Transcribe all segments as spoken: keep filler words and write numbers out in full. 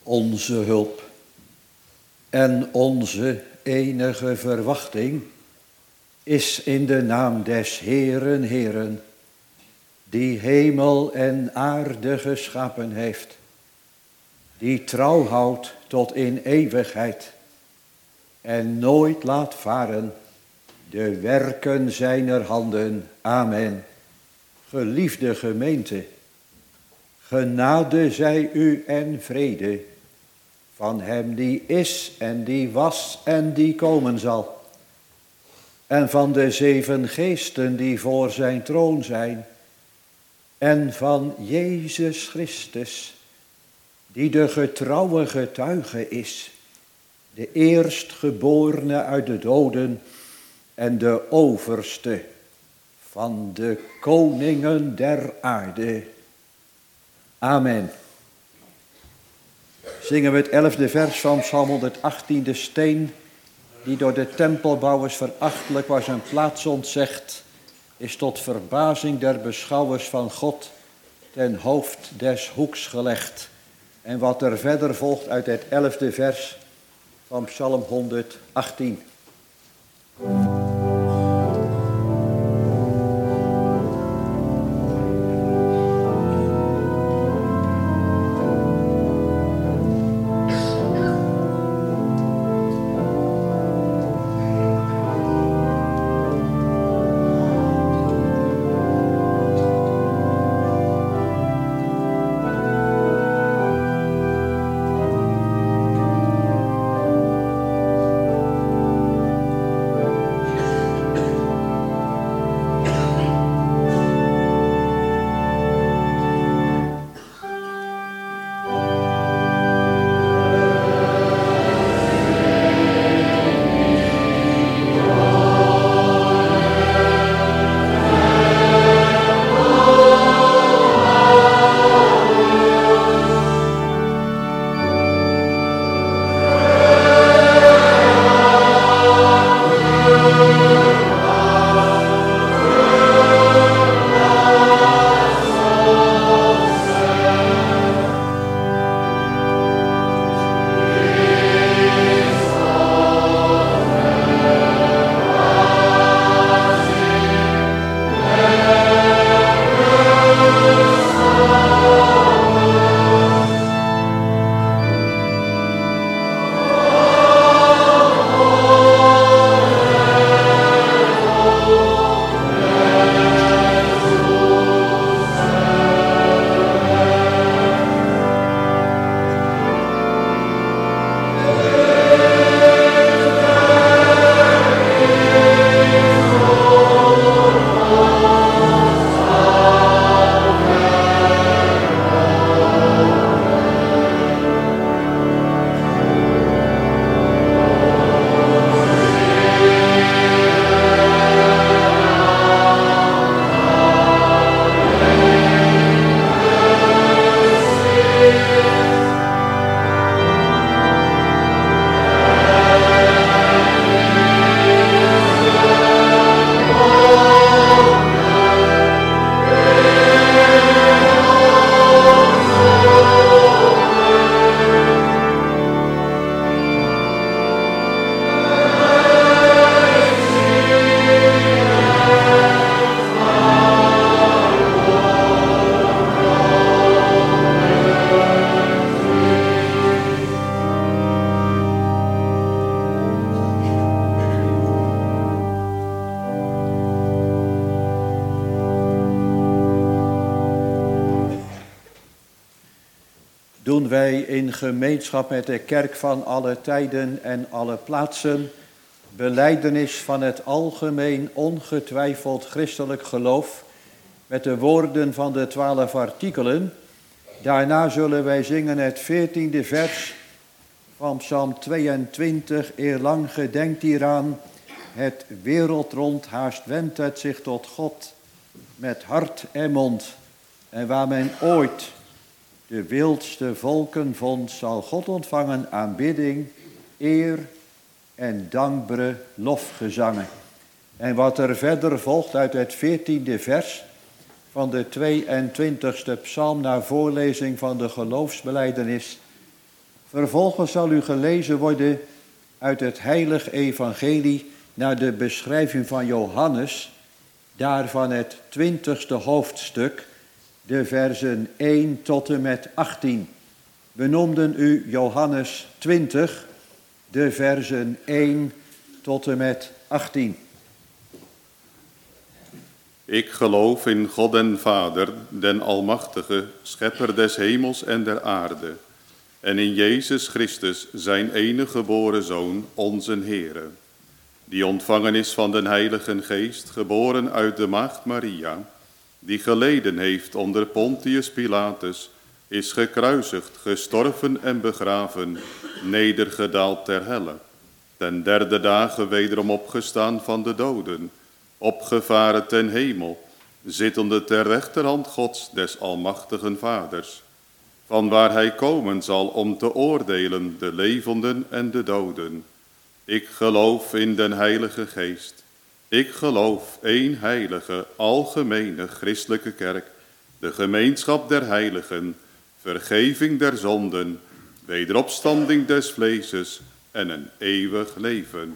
Onze hulp en onze enige verwachting is in de naam des Heeren, Heeren, die hemel en aarde geschapen heeft, die trouw houdt tot in eeuwigheid en nooit laat varen de werken zijner handen. Amen. Geliefde gemeente, genade zij u en vrede van hem die is en die was en die komen zal, en van de zeven geesten die voor zijn troon zijn, en van Jezus Christus, die de getrouwe getuige is, de eerstgeborene uit de doden en de overste van de koningen der aarde. Amen. Zingen we het elfde vers van Psalm honderdachttien, de steen die door de tempelbouwers verachtelijk was een plaats ontzegd, is tot verbazing der beschouwers van God ten hoofd des hoeks gelegd. En wat er verder volgt uit het elfde vers van Psalm honderdachttien. Doen wij in gemeenschap met de kerk van alle tijden en alle plaatsen belijdenis van het algemeen ongetwijfeld christelijk geloof met de woorden van de twaalf artikelen. Daarna zullen wij zingen het veertiende vers van Psalm tweeëntwintig. Eerlang gedenkt hieraan, het wereldrond haast wendt het zich tot God met hart en mond. En waar men ooit de wildste volken vond, zal God ontvangen aanbidding, eer en dankbare lofgezangen. En wat er verder volgt uit het veertiende vers van de tweeëntwintigste psalm na voorlezing van de geloofsbelijdenis, Vervolgens zal u gelezen worden uit het heilige evangelie naar de beschrijving van Johannes, daarvan het twintigste hoofdstuk, de versen één tot en met achttien. We noemden u Johannes twintig, de versen één tot en met achttien. Ik geloof in God en Vader, den Almachtige, Schepper des hemels en der aarde, en in Jezus Christus, zijn enige geboren Zoon, onze Heere, die ontvangen is van den Heiligen Geest, geboren uit de Maagd Maria, die geleden heeft onder Pontius Pilatus, is gekruisigd, gestorven en begraven, nedergedaald ter helle, ten derde dagen wederom opgestaan van de doden, opgevaren ten hemel, zittende ter rechterhand Gods des Almachtigen Vaders, vanwaar hij komen zal om te oordelen de levenden en de doden. Ik geloof in den Heilige Geest. Ik geloof één heilige, algemene, christelijke kerk, de gemeenschap der heiligen, vergeving der zonden, wederopstanding des vleeses en een eeuwig leven.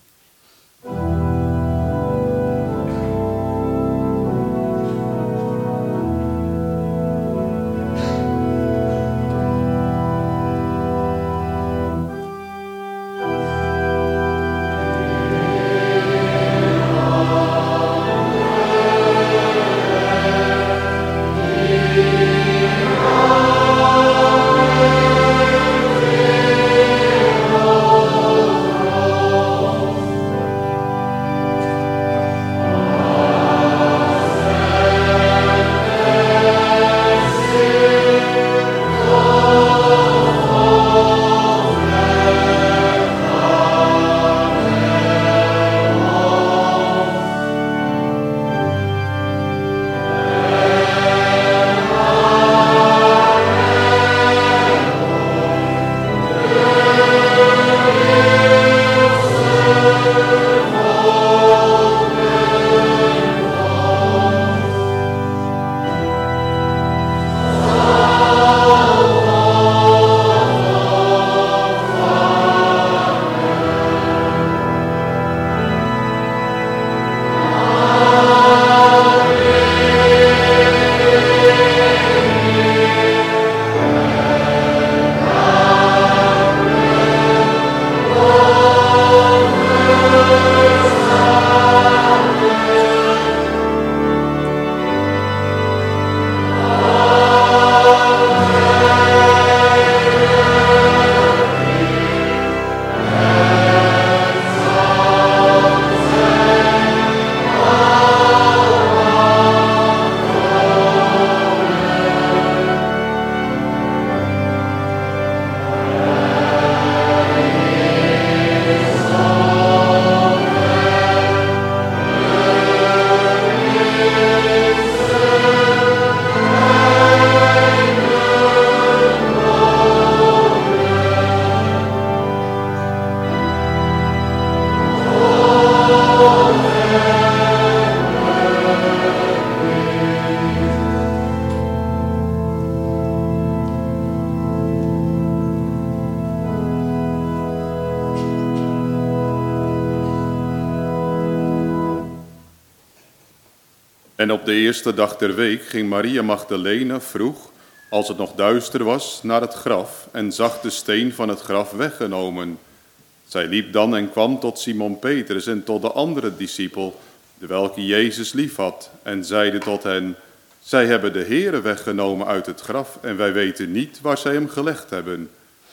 En op de eerste dag der week ging Maria Magdalena vroeg, als het nog duister was, naar het graf en zag de steen van het graf weggenomen. Zij liep dan en kwam tot Simon Petrus en tot de andere discipel, de welke Jezus liefhad, en zeide tot hen: zij hebben de Heere weggenomen uit het graf en wij weten niet waar zij hem gelegd hebben.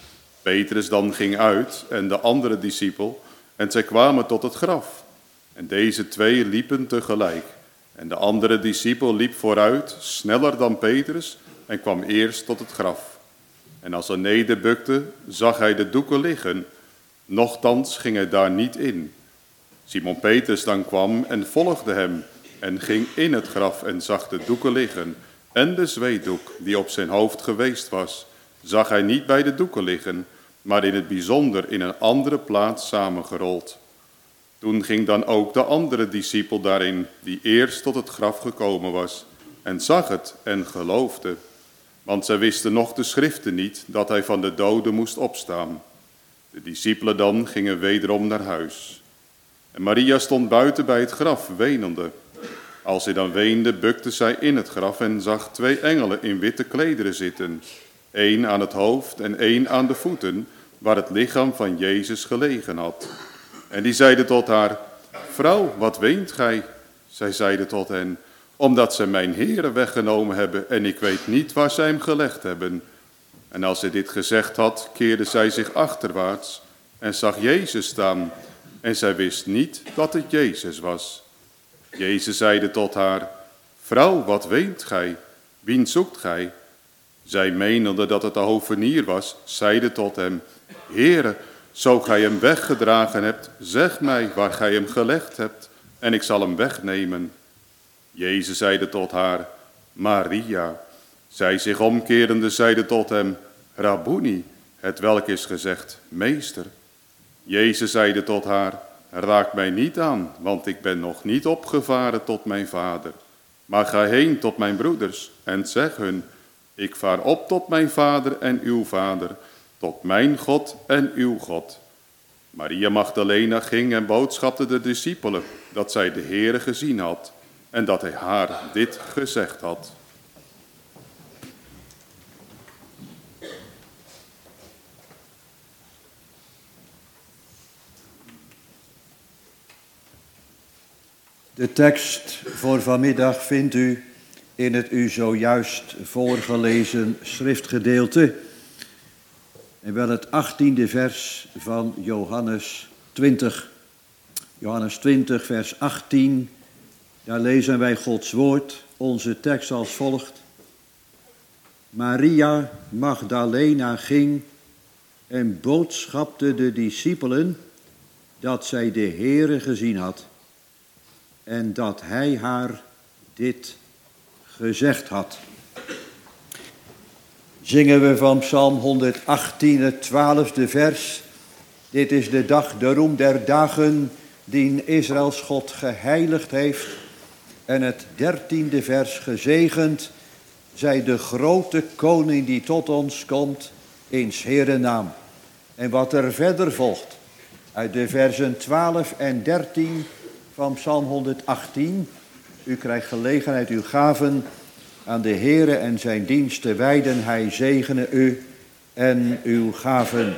Petrus dan ging uit en de andere discipel, en zij kwamen tot het graf. En deze twee liepen tegelijk. En de andere discipel liep vooruit, sneller dan Petrus, en kwam eerst tot het graf. En als hij nederbukte, zag hij de doeken liggen. Nochtans ging hij daar niet in. Simon Petrus dan kwam en volgde hem, en ging in het graf en zag de doeken liggen. En de zweetdoek die op zijn hoofd geweest was, zag hij niet bij de doeken liggen, maar in het bijzonder in een andere plaats samengerold. Toen ging dan ook de andere discipel daarin, die eerst tot het graf gekomen was, en zag het en geloofde. want zij wisten nog de schriften niet dat hij van de doden moest opstaan. De discipelen dan gingen wederom naar huis. En Maria stond buiten bij het graf, wenende. Als zij dan weende, bukte zij in het graf en zag twee engelen in witte klederen zitten. Eén aan het hoofd en één aan de voeten, waar het lichaam van Jezus gelegen had. En die zeiden tot haar: Vrouw, wat weent gij? Zij zeide tot hen: Omdat zij mijn Heere weggenomen hebben en ik weet niet waar zij hem gelegd hebben. En als zij dit gezegd had, keerde zij zich achterwaarts en zag Jezus staan. En zij wist niet dat het Jezus was. Jezus zeide tot haar: Vrouw, wat weent gij? Wien zoekt gij? Zij menende dat het de hovenier was, zeide tot hem: Heere, zo gij hem weggedragen hebt, zeg mij waar gij hem gelegd hebt, en ik zal hem wegnemen. Jezus zeide tot haar: Maria. Zij zich omkerende zeide tot hem: Rabboni, het welk is gezegd, meester. Jezus zeide tot haar: Raak mij niet aan, want ik ben nog niet opgevaren tot mijn vader. Maar ga heen tot mijn broeders en zeg hun: Ik vaar op tot mijn vader en uw vader, tot mijn God en uw God. Maria Magdalena ging en boodschapte de discipelen dat zij de Heere gezien had en dat hij haar dit gezegd had. De tekst voor vanmiddag vindt u in het u zojuist voorgelezen schriftgedeelte. En wel het achttiende vers van Johannes twintig. Johannes twintig, vers achttien. Daar lezen wij Gods woord, onze tekst als volgt. Maria Magdalena ging en boodschapte de discipelen dat zij de Heere gezien had en dat hij haar dit gezegd had. Zingen we van Psalm honderdachttien, het twaalfde vers. Dit is de dag, de roem der dagen, die Israëls God geheiligd heeft. En het dertiende vers, gezegend zij de grote koning die tot ons komt, in 's Heeren naam. En wat er verder volgt, uit de versen twaalf en dertien van Psalm honderdachttien. U krijgt gelegenheid uw gaven aan de Heere en zijn dienst te wijden. Hij zegene u en uw gaven.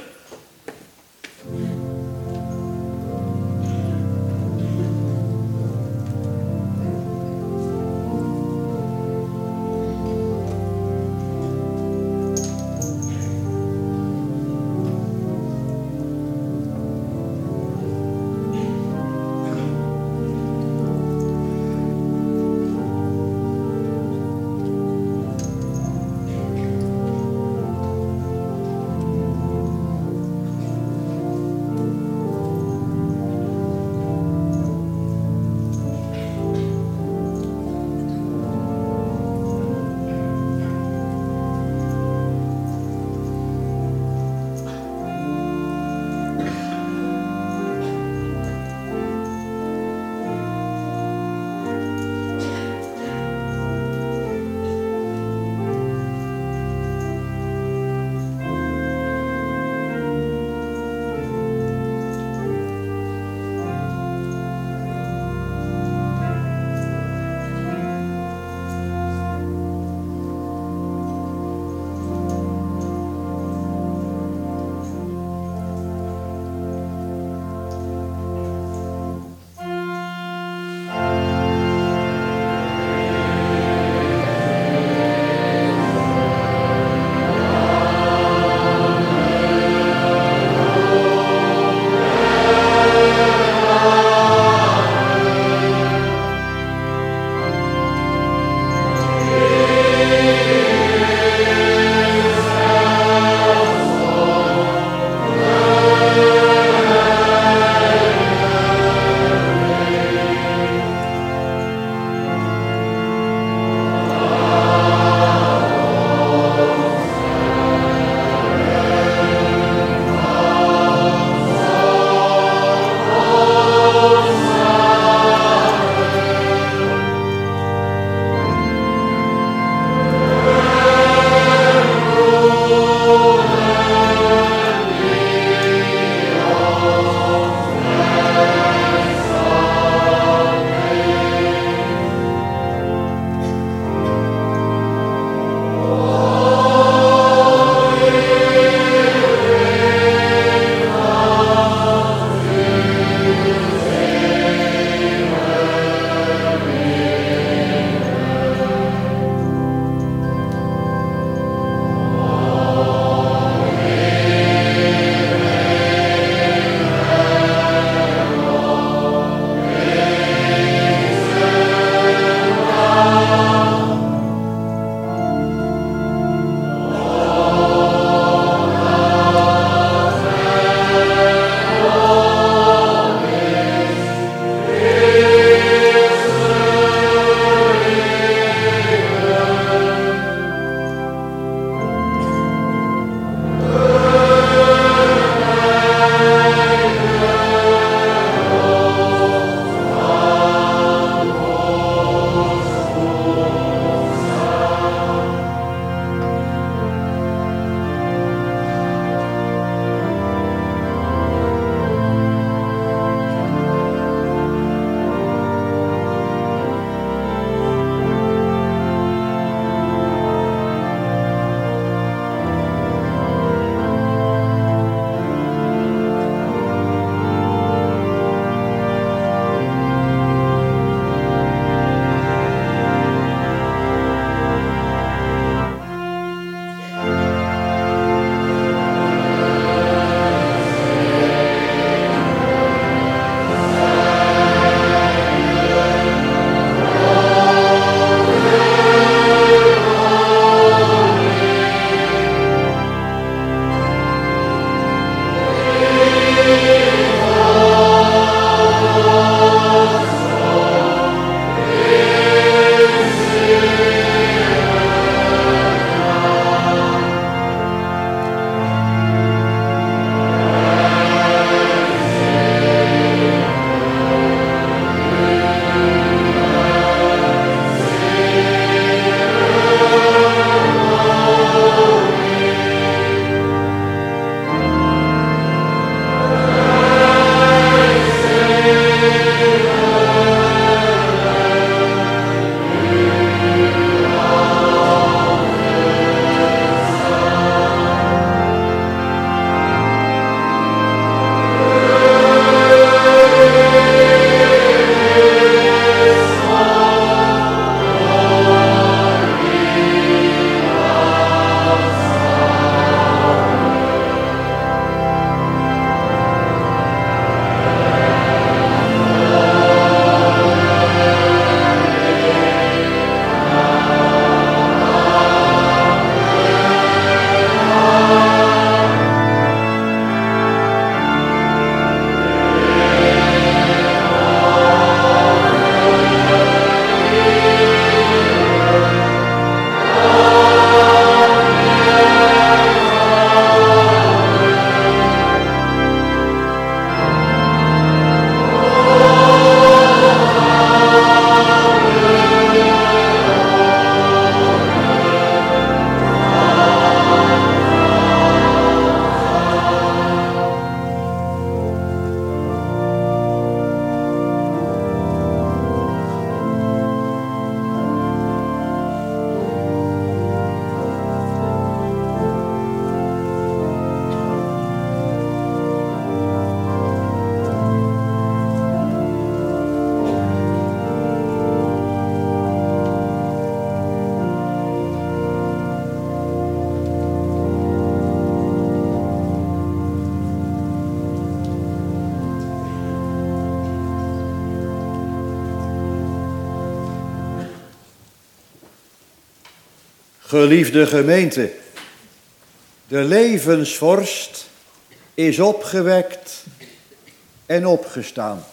Geliefde gemeente, de levensvorst is opgewekt en opgestaan.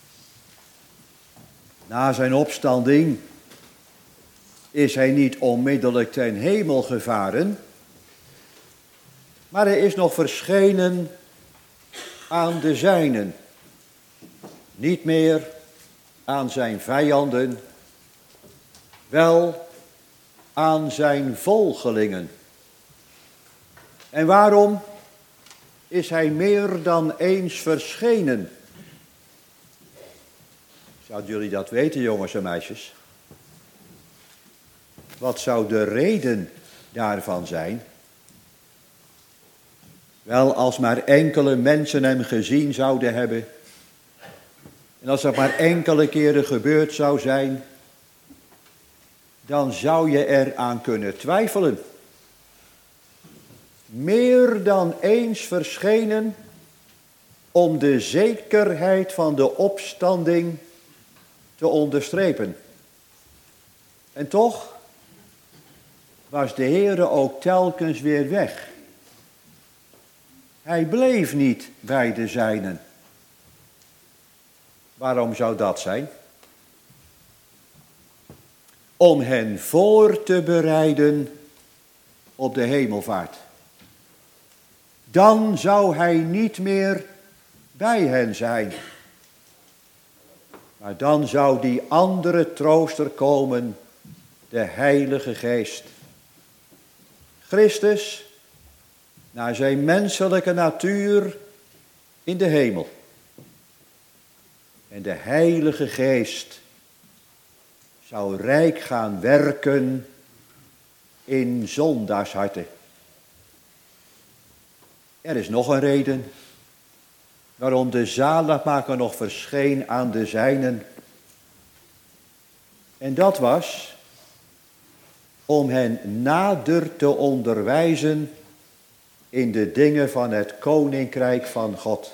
Na zijn opstanding is hij niet onmiddellijk ten hemel gevaren, maar hij is nog verschenen aan de zijnen. Niet meer aan zijn vijanden, wel aan zijn volgelingen. En waarom is hij meer dan eens verschenen? Zouden jullie dat weten, jongens en meisjes? Wat zou de reden daarvan zijn? Wel, als maar enkele mensen hem gezien zouden hebben, en als dat maar enkele keren gebeurd zou zijn, dan zou je eraan kunnen twijfelen. Meer dan eens verschenen om de zekerheid van de opstanding te onderstrepen. En toch was de Heere ook telkens weer weg. Hij bleef niet bij de zijnen. Waarom zou dat zijn? Om hen voor te bereiden op de hemelvaart. Dan zou hij niet meer bij hen zijn. Maar dan zou die andere trooster komen, de Heilige Geest. Christus, naar zijn menselijke natuur, in de hemel. En de Heilige Geest zou rijk gaan werken in zondaarsharten. Er is nog een reden waarom de zaligmaker nog verscheen aan de zijnen. En dat was om hen nader te onderwijzen in de dingen van het koninkrijk van God.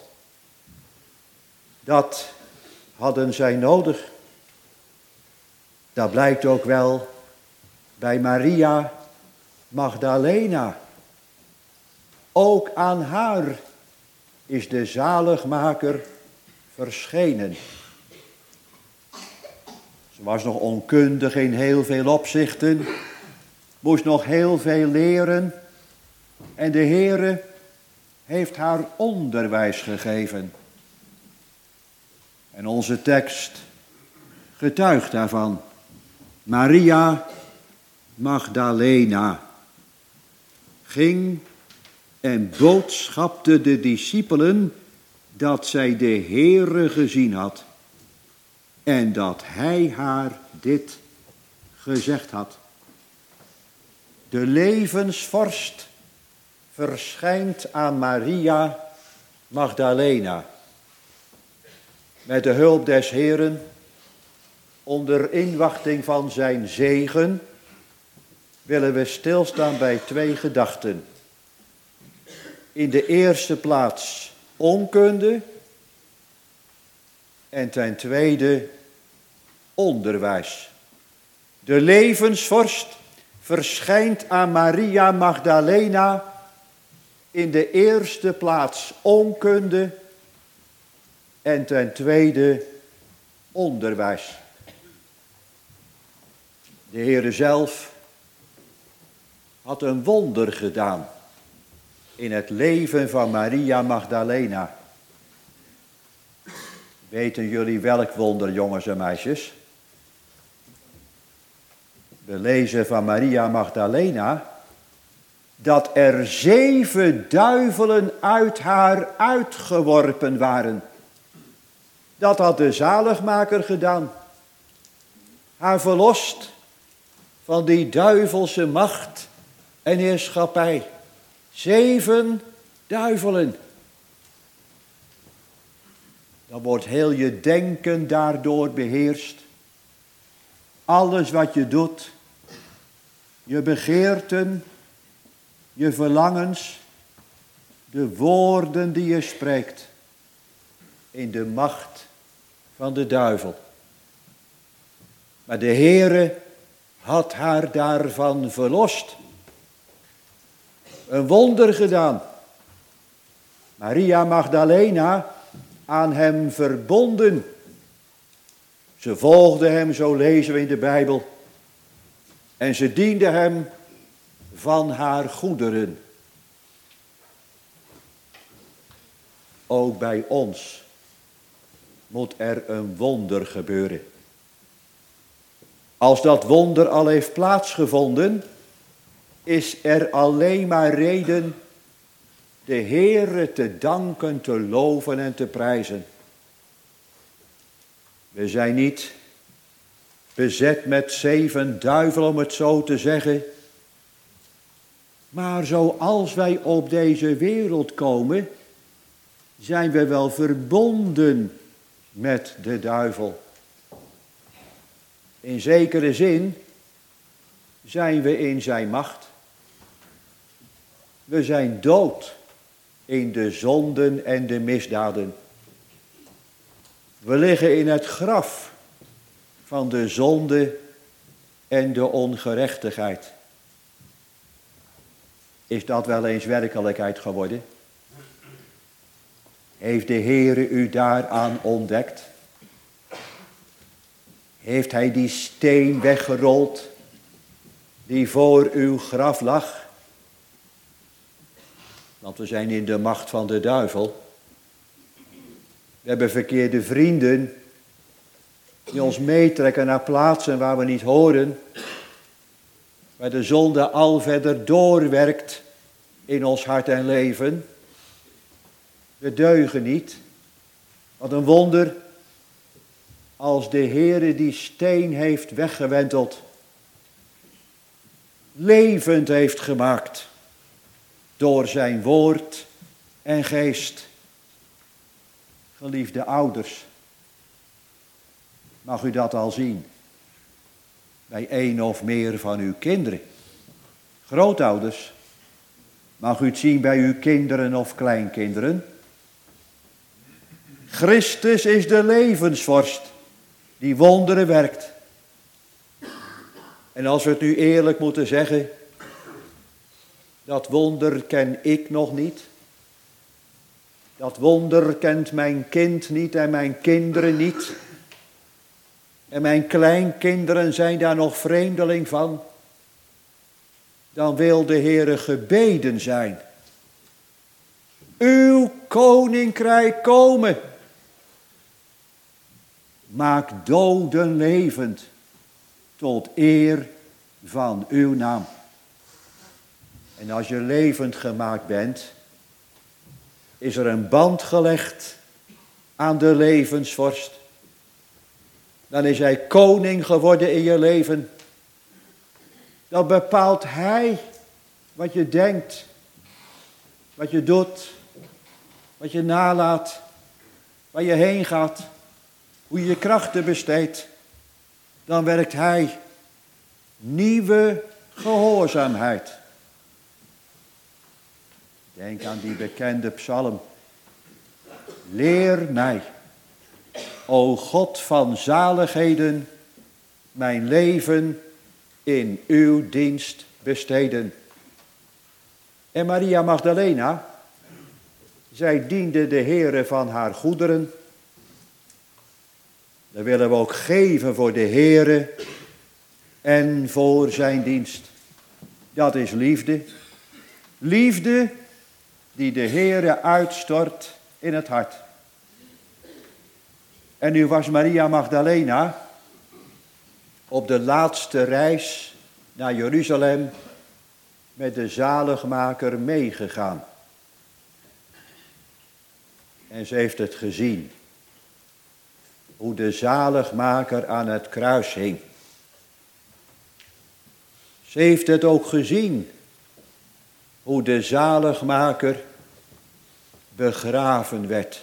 Dat hadden zij nodig. Dat blijkt ook wel bij Maria Magdalena. Ook aan haar is de zaligmaker verschenen. Ze was nog onkundig in heel veel opzichten, moest nog heel veel leren en de Heere heeft haar onderwijs gegeven. En onze tekst getuigt daarvan. Maria Magdalena ging en boodschapte de discipelen dat zij de Heere gezien had en dat hij haar dit gezegd had. De levensvorst verschijnt aan Maria Magdalena. Met de hulp des Heeren, onder inwachting van zijn zegen, willen we stilstaan bij twee gedachten. In de eerste plaats onkunde en ten tweede onderwijs. De levensvorst verschijnt aan Maria Magdalena in de eerste plaats onkunde en ten tweede onderwijs. De Heere zelf had een wonder gedaan in het leven van Maria Magdalena. Weten jullie welk wonder, jongens en meisjes? We lezen van Maria Magdalena dat er zeven duivelen uit haar uitgeworpen waren. Dat had de zaligmaker gedaan. Haar verlost van die duivelse macht en heerschappij. Zeven duivelen. Dan wordt heel je denken daardoor beheerst. Alles wat je doet, je begeerten, je verlangens, de woorden die je spreekt, in de macht van de duivel. Maar de Heere had haar daarvan verlost. Een wonder gedaan. Maria Magdalena aan hem verbonden. Ze volgde hem, zo lezen we in de Bijbel. En ze diende hem van haar goederen. Ook bij ons moet er een wonder gebeuren. Als dat wonder al heeft plaatsgevonden, is er alleen maar reden de Heere te danken, te loven en te prijzen. We zijn niet bezet met zeven duivelen, om het zo te zeggen. Maar zoals wij op deze wereld komen, zijn we wel verbonden met de duivel. In zekere zin zijn we in zijn macht. We zijn dood in de zonden en de misdaden. We liggen in het graf van de zonde en de ongerechtigheid. Is dat wel eens werkelijkheid geworden? Heeft de Heere u daaraan ontdekt? Heeft hij die steen weggerold die voor uw graf lag? Want we zijn in de macht van de duivel. We hebben verkeerde vrienden die ons meetrekken naar plaatsen waar we niet horen. Waar de zonde al verder doorwerkt in ons hart en leven. We deugen niet. Wat een wonder als de Heere die steen heeft weggewenteld. Levend heeft gemaakt door zijn woord en geest. Geliefde ouders, mag u dat al zien bij één of meer van uw kinderen. Grootouders, mag u het zien bij uw kinderen of kleinkinderen. Christus is de levensvorst die wonderen werkt. En als we het nu eerlijk moeten zeggen, dat wonder ken ik nog niet. Dat wonder kent mijn kind niet en mijn kinderen niet. En mijn kleinkinderen zijn daar nog vreemdeling van. Dan wil de Heere gebeden zijn. Uw koninkrijk komen. Maak doden levend tot eer van uw naam. En als je levend gemaakt bent, is er een band gelegd aan de levensvorst. Dan is hij koning geworden in je leven. Dan bepaalt hij wat je denkt, wat je doet, wat je nalaat, waar je heen gaat, hoe je je krachten besteedt. Dan werkt hij nieuwe gehoorzaamheid. Denk aan die bekende psalm. Leer mij, o God van zaligheden, mijn leven in uw dienst besteden. En Maria Magdalena, zij diende de Heere van haar goederen. Dat willen we ook geven voor de Heere en voor zijn dienst. Dat is liefde. Liefde die de Heere uitstort in het hart. En nu was Maria Magdalena op de laatste reis naar Jeruzalem met de zaligmaker meegegaan. En ze heeft het gezien. Hoe de zaligmaker aan het kruis hing. Ze heeft het ook gezien. Hoe de zaligmaker begraven werd.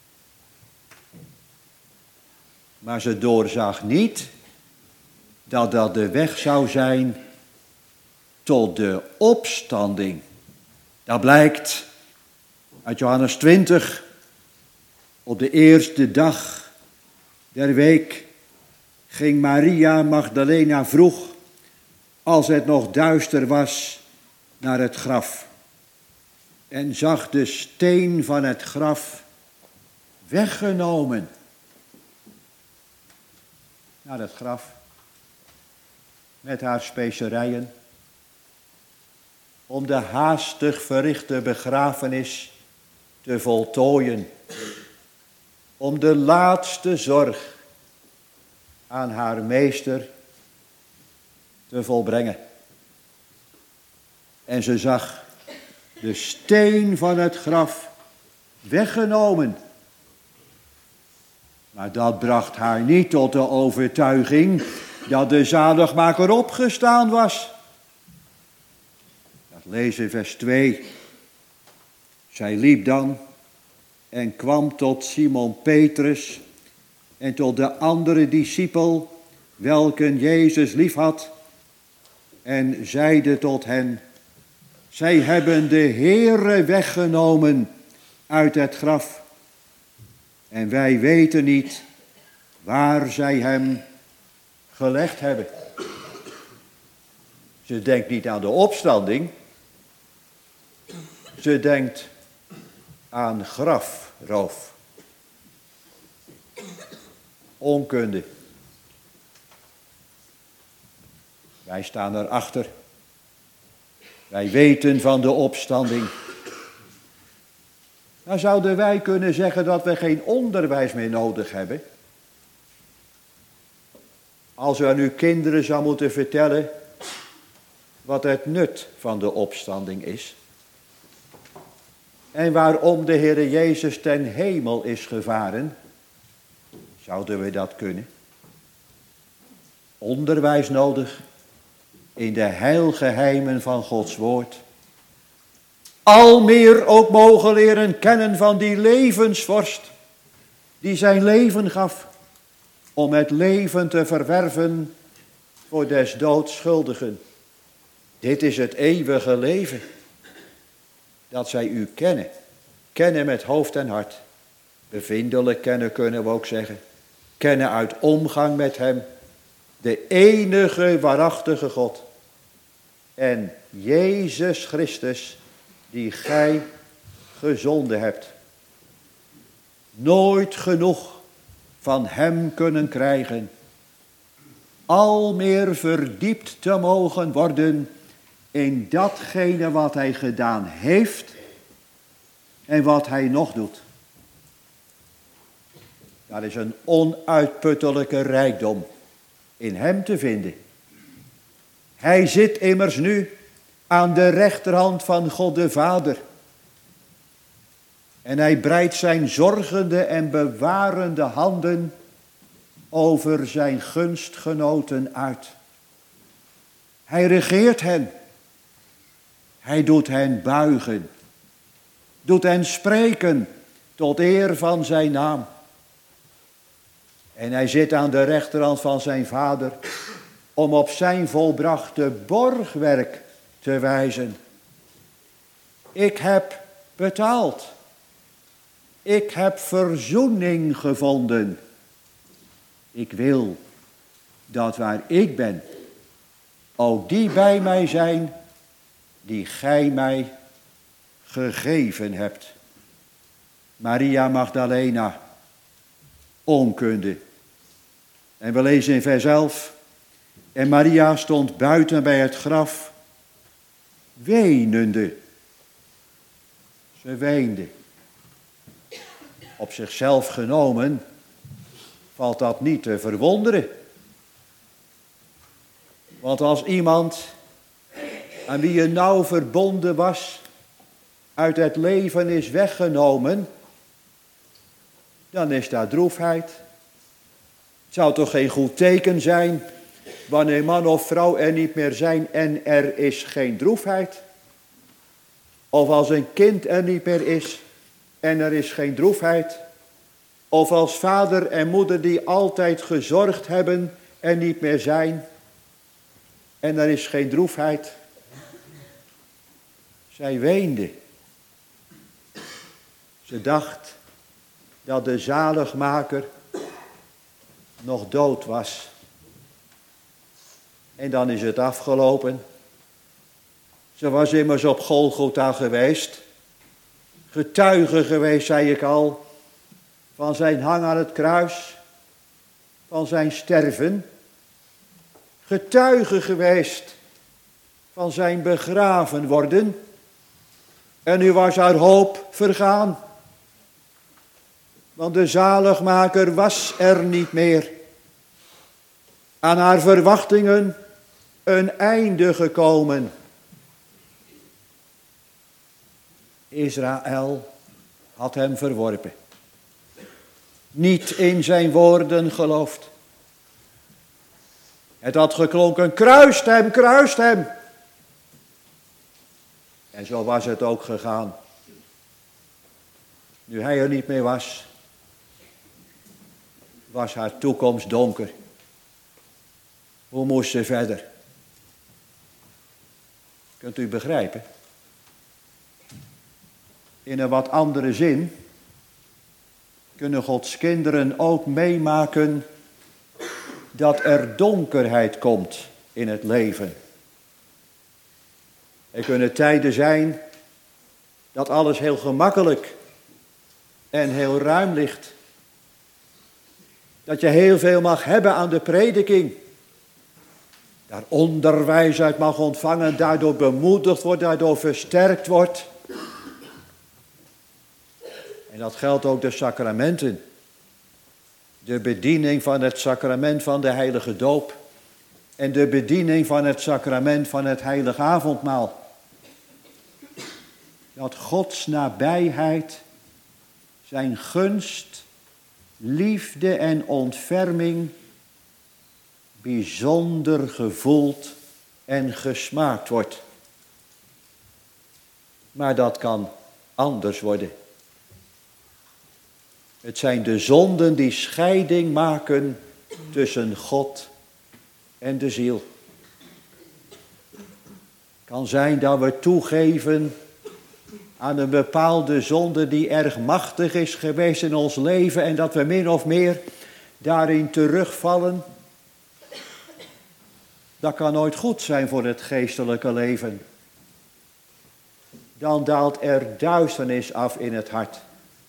Maar ze doorzag niet dat dat de weg zou zijn tot de opstanding. Dat blijkt uit Johannes twintig. Op de eerste dag der week ging Maria Magdalena vroeg als het nog duister was, naar het graf en zag de steen van het graf weggenomen. Naar het graf met haar specerijen om de haastig verrichte begrafenis te voltooien, om de laatste zorg aan haar meester te volbrengen. En ze zag de steen van het graf weggenomen. Maar dat bracht haar niet tot de overtuiging dat de zaligmaker opgestaan was. Dat lezen in vers twee. Zij liep dan en kwam tot Simon Petrus en tot de andere discipel, welken Jezus liefhad, en zeide tot hen: zij hebben de Heere weggenomen uit het graf, en wij weten niet waar zij hem gelegd hebben. Ze denkt niet aan de opstanding. Ze denkt aan grafroof. Onkunde. Wij staan erachter. Wij weten van de opstanding. Nou zouden wij kunnen zeggen dat we geen onderwijs meer nodig hebben. Als u aan uw kinderen zou moeten vertellen wat het nut van de opstanding is. En waarom de Heere Jezus ten hemel is gevaren. Zouden we dat kunnen? Onderwijs nodig in de heilgeheimen van Gods woord. Al meer ook mogen leren kennen van die levensvorst, die zijn leven gaf, om het leven te verwerven voor des doods schuldigen. Dit is het eeuwige leven, dat zij u kennen, kennen met hoofd en hart. Bevindelijk kennen kunnen we ook zeggen, kennen uit omgang met hem, de enige waarachtige God. En Jezus Christus, die gij gezonden hebt. Nooit genoeg van hem kunnen krijgen. Al meer verdiept te mogen worden in datgene wat hij gedaan heeft en wat hij nog doet. Daar is een onuitputtelijke rijkdom in hem te vinden. Hij zit immers nu aan de rechterhand van God de Vader. En hij breidt zijn zorgende en bewarende handen over zijn gunstgenoten uit. Hij regeert hen. Hij doet hen buigen. Doet hen spreken tot eer van zijn naam. En hij zit aan de rechterhand van zijn Vader om op zijn volbrachte borgwerk te wijzen. Ik heb betaald. Ik heb verzoening gevonden. Ik wil dat waar ik ben, ook die bij mij zijn die gij mij gegeven hebt. Maria Magdalena, onkunde. En we lezen in vers elf. En Maria stond buiten bij het graf, wenende. Ze weende. Op zichzelf genomen valt dat niet te verwonderen. Want als iemand aan wie je nauw verbonden was, uit het leven is weggenomen, dan is daar droefheid. Het zou toch geen goed teken zijn wanneer man of vrouw er niet meer zijn en er is geen droefheid. Of als een kind er niet meer is en er is geen droefheid. Of als vader en moeder die altijd gezorgd hebben er niet meer zijn en er is geen droefheid. Zij weende. Ze dacht dat de zaligmaker nog dood was. En dan is het afgelopen. Ze was immers op Golgotha geweest. Getuige geweest, zei ik al, van zijn hang aan het kruis, van zijn sterven. Getuige geweest van zijn begraven worden. En nu was haar hoop vergaan. Want de zaligmaker was er niet meer. Aan haar verwachtingen een einde gekomen. Israël had hem verworpen. Niet in zijn woorden geloofd. Het had geklonken, kruist hem, kruist hem. En zo was het ook gegaan. Nu hij er niet meer was, was haar toekomst donker. Hoe moest ze verder? Kunt u begrijpen? In een wat andere zin kunnen Gods kinderen ook meemaken dat er donkerheid komt in het leven. Er kunnen tijden zijn dat alles heel gemakkelijk en heel ruim ligt. Dat je heel veel mag hebben aan de prediking. Daar onderwijs uit mag ontvangen, daardoor bemoedigd wordt, daardoor versterkt wordt. En dat geldt ook de sacramenten. De bediening van het sacrament van de heilige doop. En de bediening van het sacrament van het heilige avondmaal. Dat Gods nabijheid, zijn gunst, liefde en ontferming bijzonder gevoeld en gesmaakt wordt. Maar dat kan anders worden. Het zijn de zonden die scheiding maken tussen God en de ziel. Het kan zijn dat we toegeven aan een bepaalde zonde die erg machtig is geweest in ons leven en dat we min of meer daarin terugvallen. Dat kan nooit goed zijn voor het geestelijke leven. Dan daalt er duisternis af in het hart.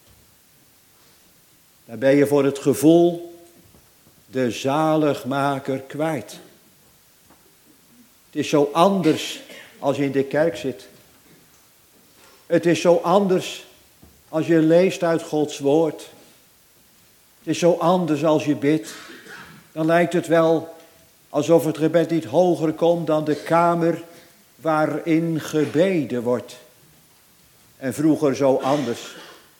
Dan ben je voor het gevoel de zaligmaker kwijt. Het is zo anders als je in de kerk zit. Het is zo anders als je leest uit Gods woord. Het is zo anders als je bidt. Dan lijkt het wel alsof het gebed niet hoger komt dan de kamer waarin gebeden wordt. En vroeger zo anders.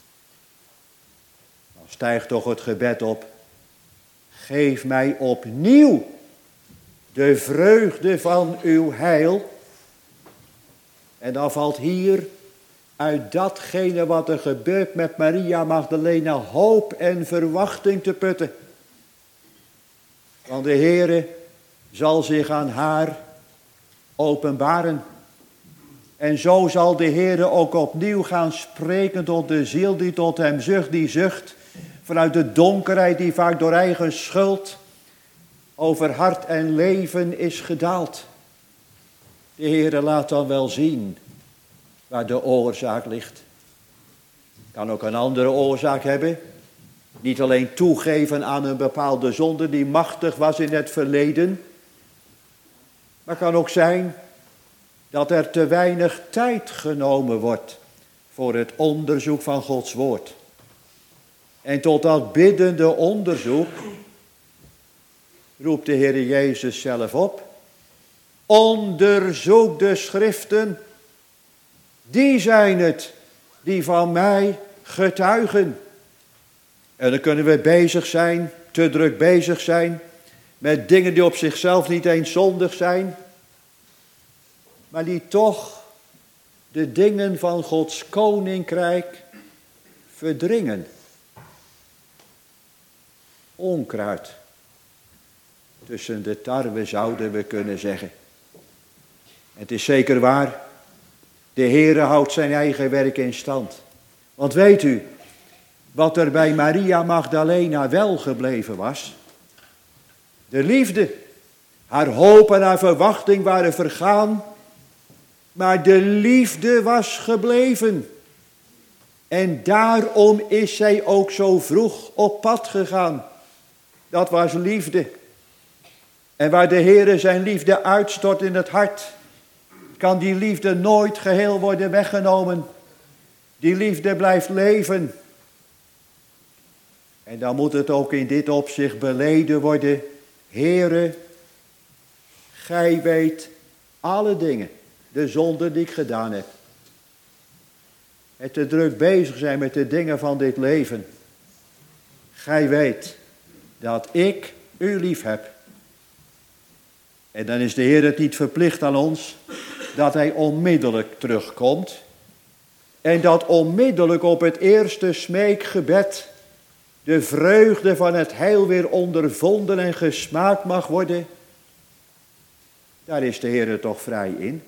Dan stijgt toch het gebed op. Geef mij opnieuw de vreugde van uw heil. En dan valt hier uit datgene wat er gebeurt met Maria Magdalena hoop en verwachting te putten. Want de Heere zal zich aan haar openbaren. En zo zal de Heere ook opnieuw gaan spreken tot de ziel die tot hem zucht, die zucht vanuit de donkerheid die vaak door eigen schuld over hart en leven is gedaald. De Heere laat dan wel zien waar de oorzaak ligt. Kan ook een andere oorzaak hebben. Niet alleen toegeven aan een bepaalde zonde die machtig was in het verleden. Maar kan ook zijn dat er te weinig tijd genomen wordt voor het onderzoek van Gods woord. En tot dat biddende onderzoek roept de Heer Jezus zelf op. Onderzoek de schriften. Die zijn het die van mij getuigen. En dan kunnen we bezig zijn, te druk bezig zijn, met dingen die op zichzelf niet eens zondig zijn, maar die toch de dingen van Gods koninkrijk verdringen. Onkruid tussen de tarwe zouden we kunnen zeggen. Het is zeker waar, de Heere houdt zijn eigen werk in stand. Want weet u, wat er bij Maria Magdalena wel gebleven was? De liefde Haar hoop en haar verwachting waren vergaan, maar de liefde was gebleven. En daarom is zij ook zo vroeg op pad gegaan. Dat was liefde. En waar de Heere zijn liefde uitstort in het hart, kan die liefde nooit geheel worden weggenomen. Die liefde blijft leven. En dan moet het ook in dit opzicht beleden worden. Heere, gij weet alle dingen, de zonden die ik gedaan heb. Het te druk bezig zijn met de dingen van dit leven. Gij weet dat ik u lief heb. En dan is de Heer het niet verplicht aan ons dat hij onmiddellijk terugkomt. En dat onmiddellijk op het eerste smeekgebed de vreugde van het heil weer ondervonden en gesmaakt mag worden. Daar is de Heer toch vrij in.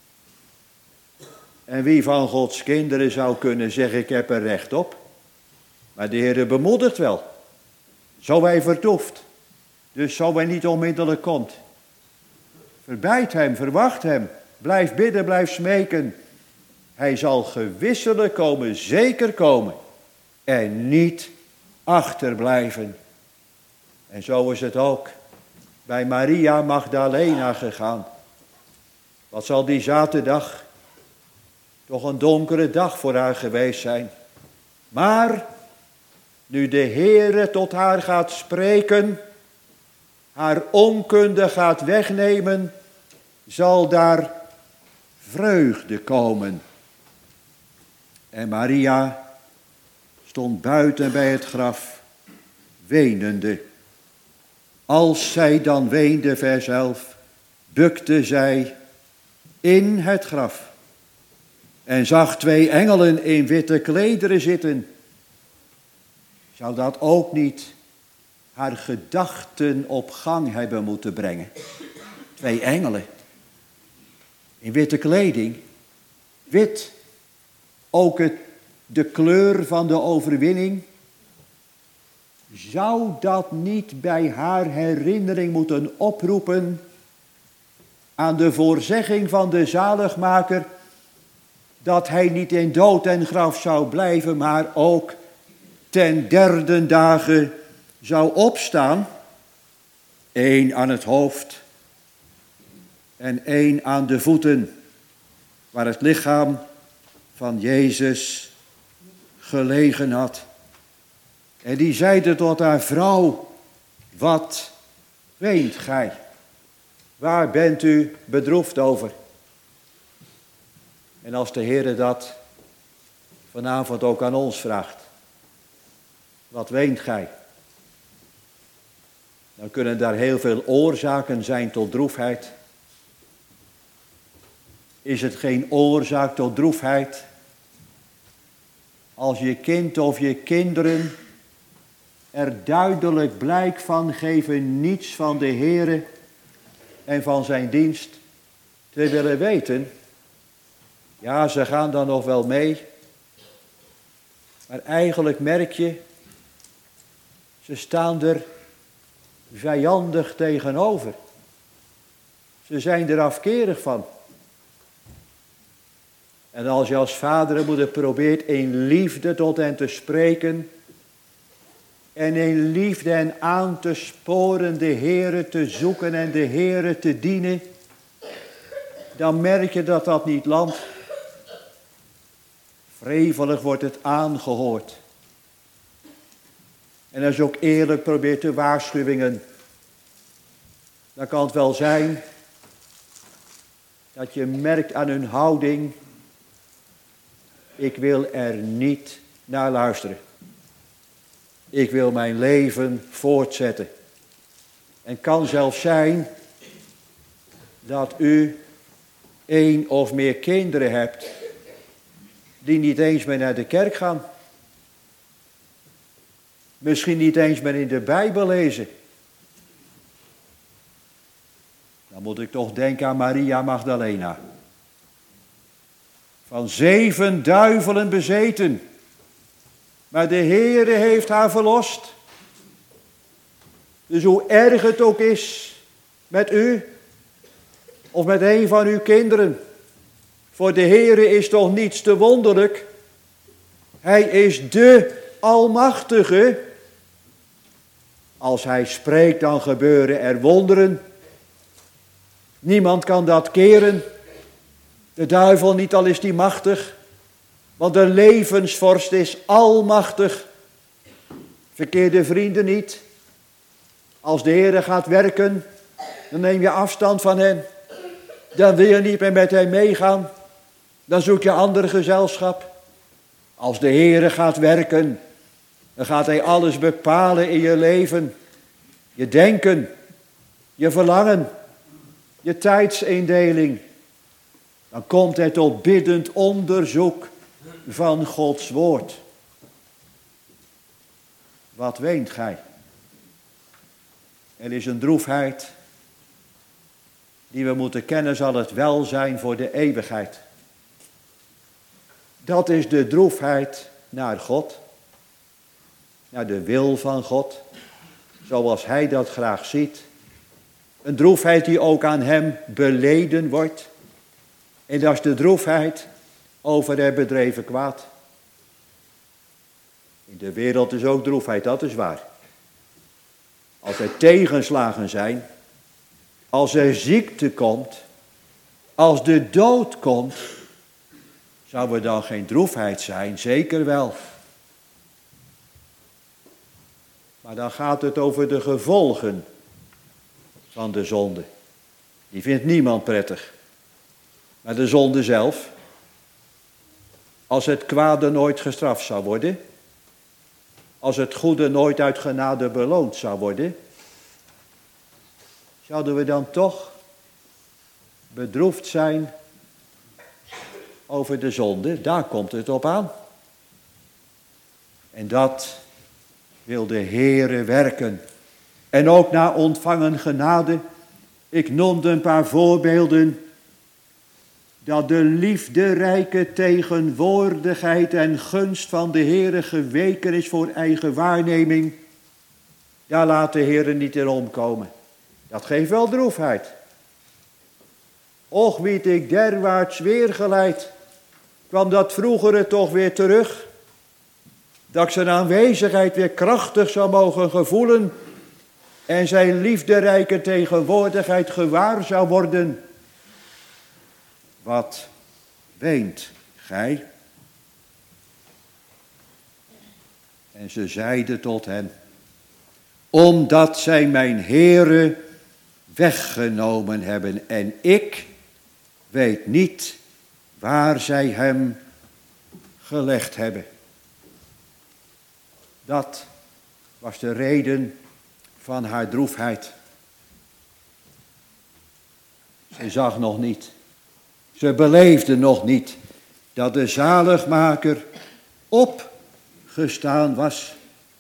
En wie van Gods kinderen zou kunnen zeggen, ik heb er recht op. Maar de Heer bemoedigt wel. Zo hij vertoeft. Dus zo hij niet onmiddellijk komt. Verbeid hem, verwacht hem. Blijf bidden, blijf smeken. Hij zal gewisselijk komen, zeker komen. En niet achterblijven. En zo is het ook bij Maria Magdalena gegaan. Wat zal die zaterdag toch een donkere dag voor haar geweest zijn. Maar nu de Heere tot haar gaat spreken, haar onkunde gaat wegnemen, zal daar vreugde komen. En Maria stond buiten bij het graf, wenende. Als zij dan weende, vers elf, bukte zij in het graf en zag twee engelen in witte klederen zitten. Zou dat ook niet haar gedachten op gang hebben moeten brengen? Twee engelen in witte kleding, wit, ook het, de kleur van de overwinning. Zou dat niet bij haar herinnering moeten oproepen aan de voorzegging van de zaligmaker, dat hij niet in dood en graf zou blijven, maar ook ten derde dagen zou opstaan, één aan het hoofd en één aan de voeten, waar het lichaam van Jezus gelegen had. En die zeide tot haar: vrouw, wat weent gij? Waar bent u bedroefd over? En als de Heere dat vanavond ook aan ons vraagt: wat weent gij? Dan kunnen daar heel veel oorzaken zijn tot droefheid. Is het geen oorzaak tot droefheid als je kind of je kinderen er duidelijk blijk van geven niets van de Heere en van zijn dienst te willen weten? Ja, ze gaan dan nog wel mee, maar eigenlijk merk je, ze staan er vijandig tegenover. Ze zijn er afkerig van. En als je als vader en moeder probeert in liefde tot hen te spreken en in liefde hen aan te sporen de Heere te zoeken en de Heere te dienen, dan merk je dat dat niet landt. Wrevelig wordt het aangehoord. En als je ook eerlijk probeert te waarschuwingen, dan kan het wel zijn dat je merkt aan hun houding: ik wil er niet naar luisteren. Ik wil mijn leven voortzetten. En kan zelfs zijn dat u één of meer kinderen hebt die niet eens meer naar de kerk gaan. Misschien niet eens meer in de Bijbel lezen. Dan moet ik toch denken aan Maria Magdalena. Van zeven duivelen bezeten. Maar de Heere heeft haar verlost. Dus hoe erg het ook is Met u of met een van uw kinderen. Voor de Heere is toch niets te wonderlijk. Hij is de Almachtige. Als hij spreekt, dan gebeuren er wonderen. Niemand kan dat keren. De duivel niet, al is die machtig. Want de levensvorst is almachtig. Verkeerde vrienden niet. Als de Heere gaat werken, dan neem je afstand van hen. Dan wil je niet meer met hem meegaan. Dan zoek je ander gezelschap. Als de Heere gaat werken, dan gaat hij alles bepalen in je leven. Je denken, je verlangen, je tijdsindeling. Dan komt het tot biddend onderzoek van Gods woord. Wat weent gij? Er is een droefheid die we moeten kennen, zal het welzijn voor de eeuwigheid. Dat is de droefheid naar God, naar de wil van God, zoals hij dat graag ziet. Een droefheid die ook aan hem beleden wordt. En dat is de droefheid over het bedreven kwaad. In de wereld is ook droefheid, dat is waar. Als er tegenslagen zijn, als er ziekte komt, als de dood komt, zou er dan geen droefheid zijn? Zeker wel. Maar dan gaat het over de gevolgen van de zonde. Die vindt niemand prettig. Maar de zonde zelf, als het kwade nooit gestraft zou worden, als het goede nooit uit genade beloond zou worden, zouden we dan toch bedroefd zijn over de zonde? Daar komt het op aan. En dat wil de Heere werken. En ook na ontvangen genade, ik noemde een paar voorbeelden, dat de liefderijke tegenwoordigheid en gunst van de Heere geweken is voor eigen waarneming. Daar laat de Heere niet in omkomen. Dat geeft wel droefheid. Och, wie ik derwaarts weergeleid, kwam dat vroegere toch weer terug. Dat ik zijn aanwezigheid weer krachtig zou mogen gevoelen en zijn liefderijke tegenwoordigheid gewaar zou worden. Wat weent gij? En ze zeiden tot hem, omdat zij mijn Heere weggenomen hebben en ik weet niet waar zij hem gelegd hebben. Dat was de reden van haar droefheid. Ze zag nog niet, ze beleefde nog niet dat de zaligmaker opgestaan was.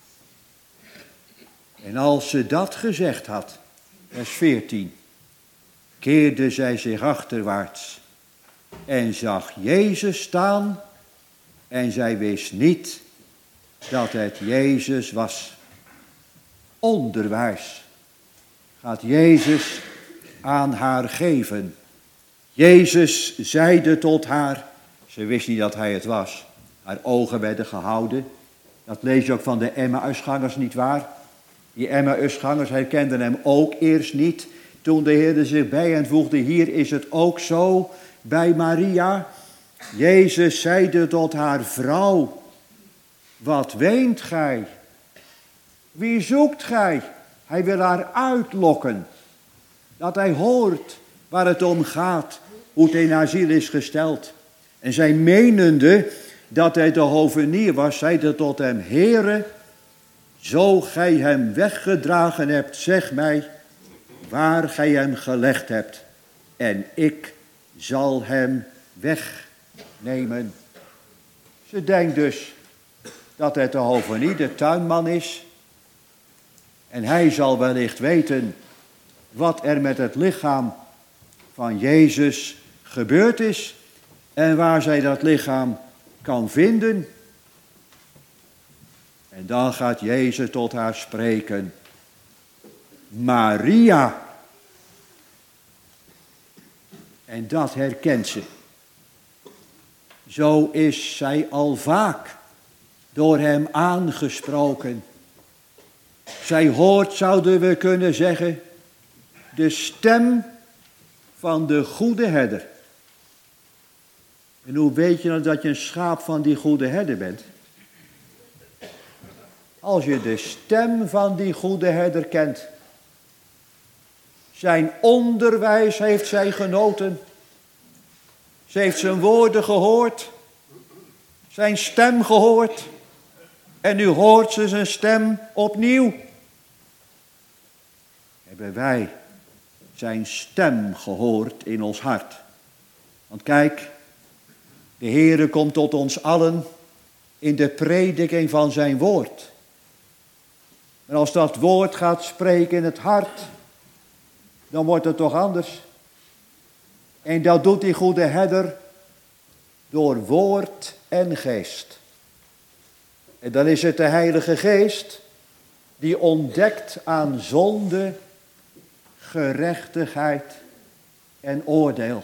En als ze dat gezegd had, vers veertien, keerde zij zich achterwaarts en zag Jezus staan en zij wist niet dat het Jezus was. Onderwijs gaat Jezus aan haar geven. Jezus zeide tot haar, ze wist niet dat hij het was. Haar ogen werden gehouden. Dat lees je ook van de Emmausgangers, niet waar? Die Emmausgangers herkenden hem ook eerst niet. Toen de Heer zich bij hen voegde, hier is het ook zo bij Maria. Jezus zeide tot haar, vrouw, wat weent gij? Wie zoekt gij? Hij wil haar uitlokken. Dat hij hoort waar het om gaat, hoe het in haar ziel is gesteld. En zij menende dat hij de hovenier was, zeide tot hem, Heere, zo gij hem weggedragen hebt, zeg mij waar gij hem gelegd hebt. En ik zal hem wegnemen. Ze denkt dus dat het de hovenier, de tuinman is. En hij zal wellicht weten wat er met het lichaam van Jezus gebeurd is. En waar zij dat lichaam kan vinden. En dan gaat Jezus tot haar spreken. Maria. En dat herkent ze. Zo is zij al vaak door hem aangesproken. Zij hoort, zouden we kunnen zeggen, de stem van de goede herder. En hoe weet je nou dat je een schaap van die goede herder bent? Als je de stem van die goede herder kent. Zijn onderwijs heeft zij genoten. Ze heeft zijn woorden gehoord. Zijn stem gehoord. En nu hoort ze zijn stem opnieuw. Hebben wij zijn stem gehoord in ons hart. Want kijk, de Heere komt tot ons allen in de prediking van zijn woord. En als dat woord gaat spreken in het hart, dan wordt het toch anders. En dat doet die goede herder door woord en geest. En dan is het de Heilige Geest die ontdekt aan zonde, gerechtigheid en oordeel.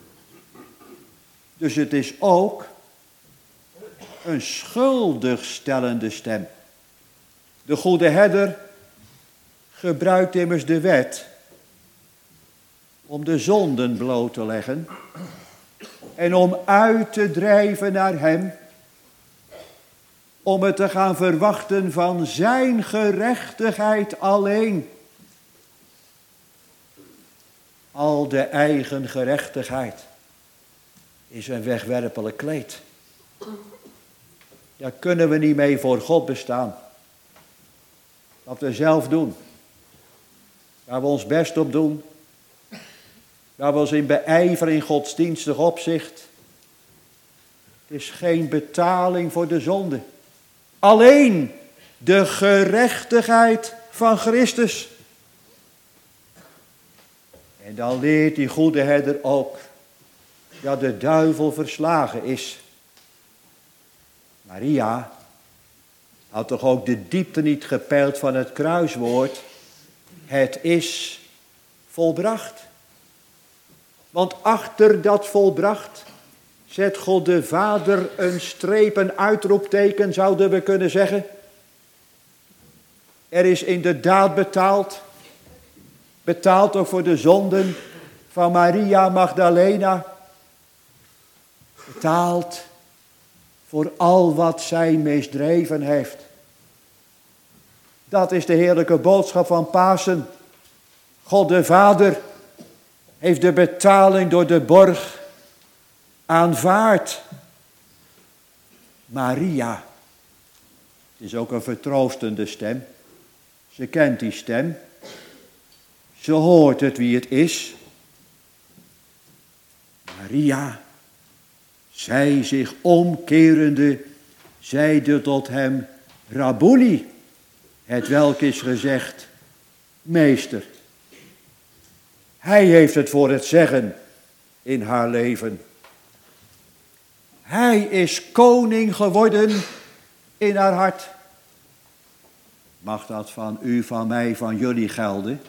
Dus het is ook een schuldigstellende stem. De goede herder gebruikt immers de wet om de zonden bloot te leggen en om uit te drijven naar hem, om het te gaan verwachten van zijn gerechtigheid alleen. Al de eigen gerechtigheid is een wegwerpelijk kleed. Daar kunnen we niet mee voor God bestaan. Wat we zelf doen. Waar we ons best op doen. Waar we ons in beijveren in godsdienstig opzicht. Het is geen betaling voor de zonde. Alleen de gerechtigheid van Christus. En dan leert die goede herder ook dat de duivel verslagen is. Maria had toch ook de diepte niet gepeild van het kruiswoord. Het is volbracht. Want achter dat volbracht zet God de Vader een streep, een uitroepteken, zouden we kunnen zeggen. Er is inderdaad betaald. Betaald ook voor de zonden van Maria Magdalena. Betaald voor al wat zij misdreven heeft. Dat is de heerlijke boodschap van Pasen. God de Vader heeft de betaling door de borg aanvaard. Maria, het is ook een vertroostende stem. Ze kent die stem. Ze hoort het wie het is. Maria, zij zich omkerende, zeide tot hem, Rabboni, het welk is gezegd, meester. Hij heeft het voor het zeggen in haar leven. Hij is koning geworden in haar hart. Mag dat van u, van mij, van jullie gelden?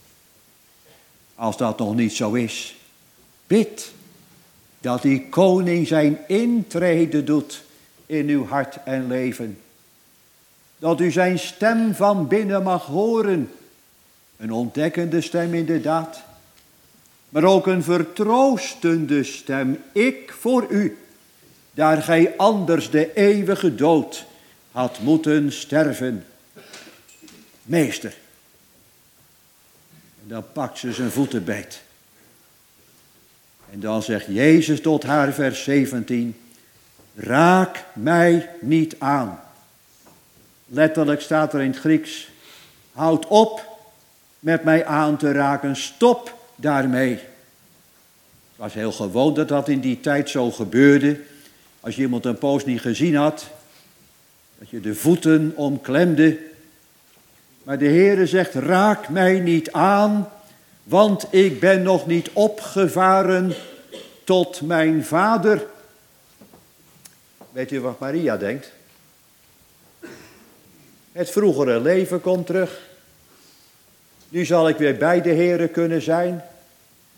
Als dat nog niet zo is, bid dat die koning zijn intrede doet in uw hart en leven. Dat u zijn stem van binnen mag horen. Een ontdekkende stem inderdaad. Maar ook een vertroostende stem. Ik voor u, daar gij anders de eeuwige dood had moeten sterven. Meester. En dan pakt ze zijn voeten beet. En dan zegt Jezus tot haar, vers zeventien. Raak mij niet aan. Letterlijk staat er in het Grieks. Houd op met mij aan te raken. Stop daarmee. Het was heel gewoon dat dat in die tijd zo gebeurde. Als je iemand een poos niet gezien had. Dat je de voeten omklemde. Maar de Heere zegt, raak mij niet aan. Want ik ben nog niet opgevaren tot mijn vader. Weet u wat Maria denkt? Het vroegere leven komt terug. Nu zal ik weer bij de Heere kunnen zijn.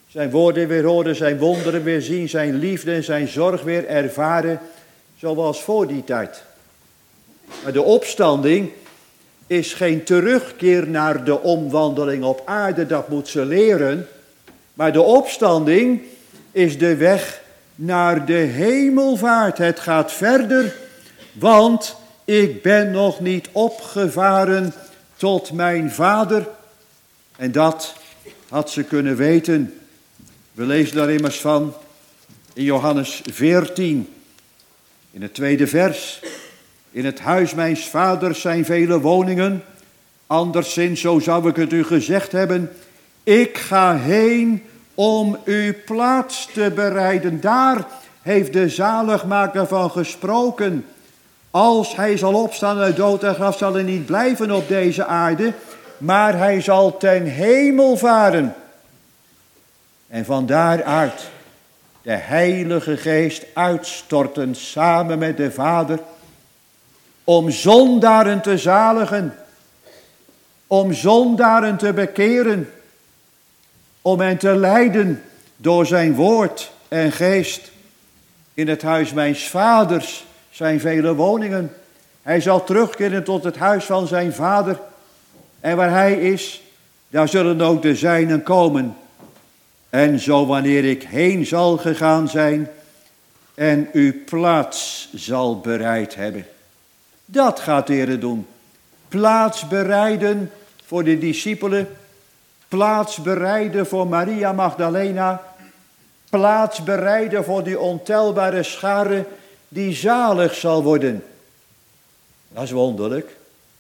Zijn woorden weer horen, zijn wonderen weer zien, zijn liefde en zijn zorg weer ervaren, zoals voor die tijd. Maar de opstanding is geen terugkeer naar de omwandeling op aarde, dat moet ze leren. Maar de opstanding is de weg naar de hemelvaart. Het gaat verder, want ik ben nog niet opgevaren tot mijn Vader. En dat had ze kunnen weten. We lezen daar immers van in Johannes veertien, in het tweede vers. In het huis mijns vaders zijn vele woningen. Anderszins, zo zou ik het u gezegd hebben. Ik ga heen om u plaats te bereiden. Daar heeft de zaligmaker van gesproken. Als hij zal opstaan uit dood en graf, zal hij niet blijven op deze aarde, maar hij zal ten hemel varen. En van daaruit de Heilige Geest uitstorten samen met de Vader, om zondaren te zaligen, om zondaren te bekeren, om hen te leiden door zijn woord en geest. In het huis mijns vaders zijn vele woningen. Hij zal terugkeren tot het huis van zijn vader. En waar hij is, daar zullen ook de zijnen komen. En zo wanneer ik heen zal gegaan zijn en u plaats zal bereid hebben. Dat gaat de Heer doen. Plaats bereiden voor de discipelen. Plaats bereiden voor Maria Magdalena. Plaats bereiden voor die ontelbare schare die zalig zal worden. Dat is wonderlijk.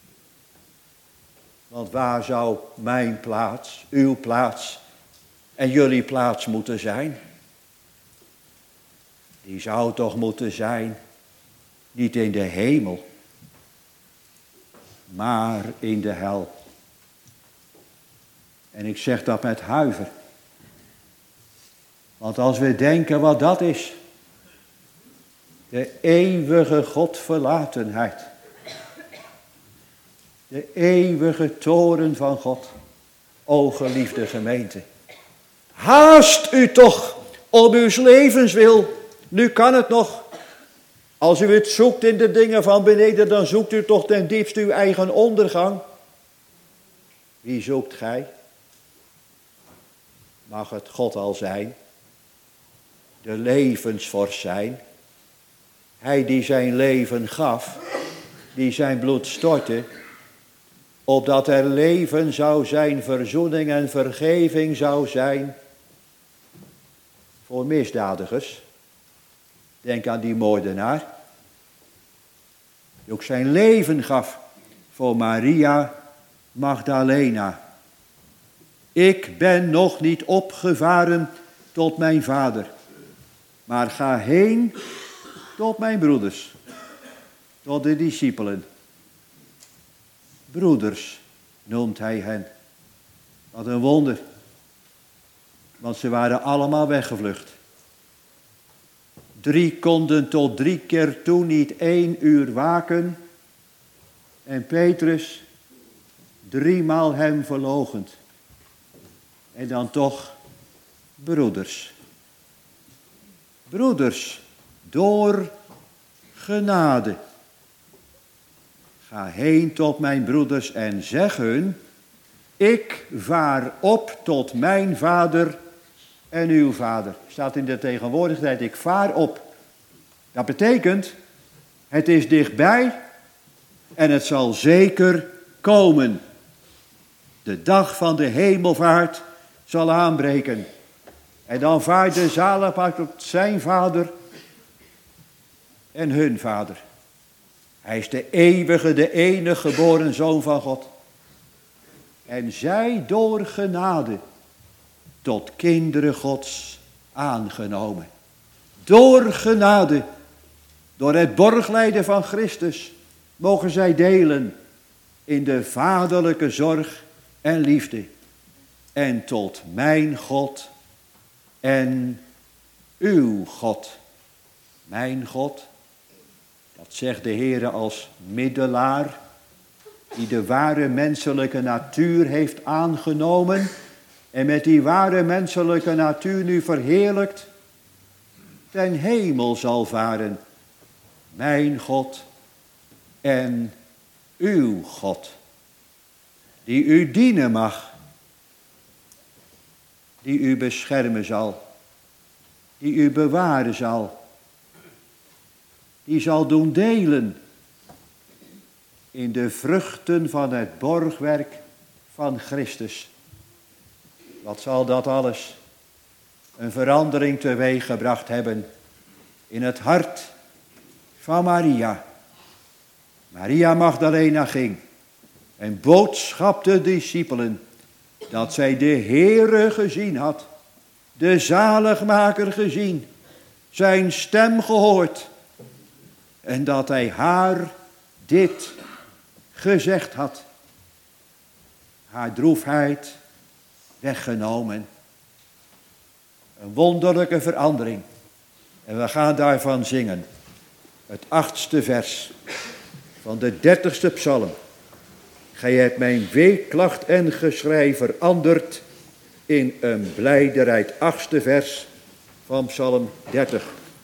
Want waar zou mijn plaats, uw plaats en jullie plaats moeten zijn? Die zou toch moeten zijn, niet in de hemel, maar in de hel. En ik zeg dat met huiver. Want als we denken wat dat is, de eeuwige Godverlatenheid, de eeuwige toorn van God, o geliefde gemeente. Haast u toch om uw levenswil, nu kan het nog. Als u het zoekt in de dingen van beneden, dan zoekt u toch ten diepste uw eigen ondergang. Wie zoekt gij? Mag het God al zijn, de levensvorst zijn, hij die zijn leven gaf, die zijn bloed stortte, opdat er leven zou zijn, verzoening en vergeving zou zijn voor misdadigers. Denk aan die moordenaar, die ook zijn leven gaf voor Maria Magdalena. Ik ben nog niet opgevaren tot mijn vader, maar ga heen tot mijn broeders, tot de discipelen. Broeders noemt hij hen. Wat een wonder, want ze waren allemaal weggevlucht. Drie konden tot drie keer toe niet één uur waken. En Petrus driemaal hem verloochend. En dan toch broeders. Broeders, door genade. Ga heen tot mijn broeders en zeg hun, ik vaar op tot mijn vader en uw vader. Staat in de tegenwoordigheid, ik vaar op. Dat betekent, het is dichtbij en het zal zeker komen. De dag van de hemelvaart zal aanbreken. En dan vaart de zaligmaker tot zijn vader en hun vader. Hij is de eeuwige, de enige geboren Zoon van God. En zij door genade tot kinderen Gods aangenomen. Door genade, door het borglijden van Christus, mogen zij delen in de vaderlijke zorg en liefde. En tot mijn God en uw God. Mijn God, dat zegt de Heer als middelaar, die de ware menselijke natuur heeft aangenomen, en met die ware menselijke natuur nu verheerlijkt, ten hemel zal varen, mijn God en uw God, die u dienen mag, die u beschermen zal, die u bewaren zal, die zal doen delen in de vruchten van het borgwerk van Christus. Wat zal dat alles een verandering teweeggebracht hebben in het hart van Maria. Maria Magdalena ging en boodschapte de discipelen dat zij de Heere gezien had, de zaligmaker gezien, zijn stem gehoord en dat hij haar dit gezegd had. Haar droefheid weggenomen. Een wonderlijke verandering. En we gaan daarvan zingen. Het achtste vers van de dertigste psalm. Gij hebt mijn weeklacht en geschrei veranderd in een blijderheid. Achtste vers van psalm dertig.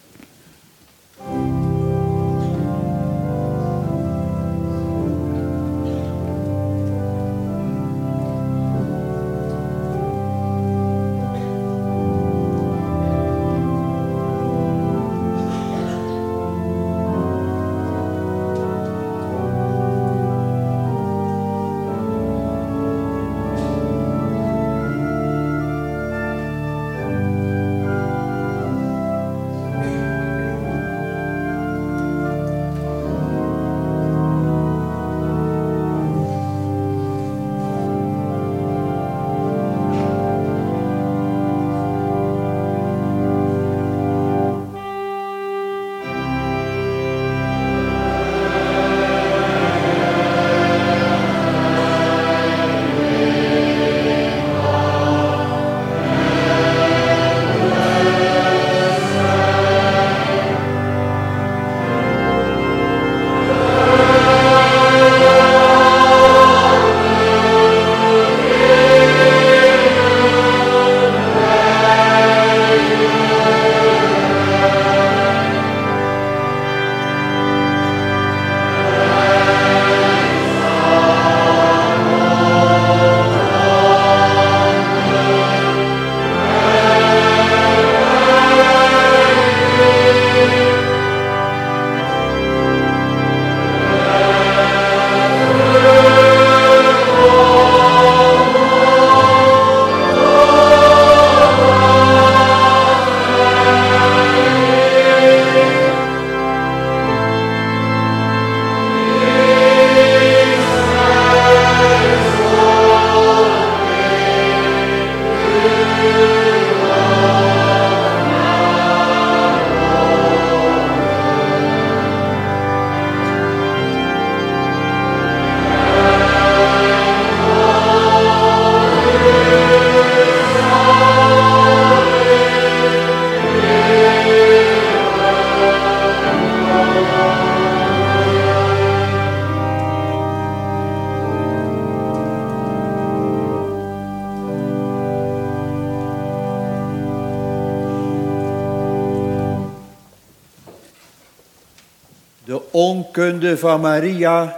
Onkunde van Maria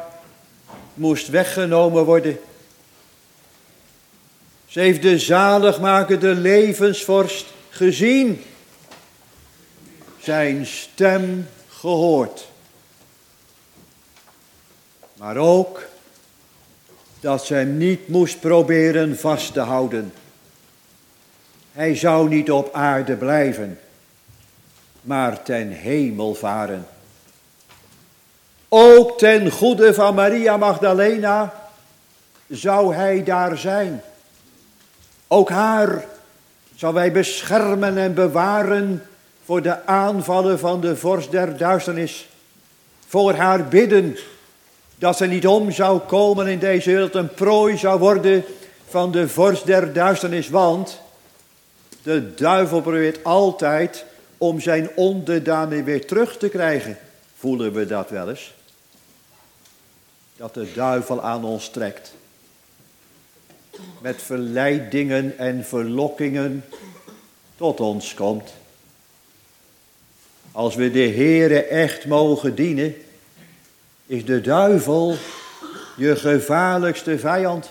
moest weggenomen worden. Ze heeft de zaligmakende levensvorst gezien. Zijn stem gehoord. Maar ook dat ze hem niet moest proberen vast te houden. Hij zou niet op aarde blijven, maar ten hemel varen. Ook ten goede van Maria Magdalena zou hij daar zijn. Ook haar zal hij beschermen en bewaren voor de aanvallen van de vorst der duisternis. Voor haar bidden dat ze niet om zou komen in deze wereld, een prooi zou worden van de vorst der duisternis. Want de duivel probeert altijd om zijn onderdanen weer terug te krijgen. Voelen we dat wel eens? Dat de duivel aan ons trekt. met verleidingen en verlokkingen tot ons komt. Als we de Heere echt mogen dienen, is de duivel je gevaarlijkste vijand.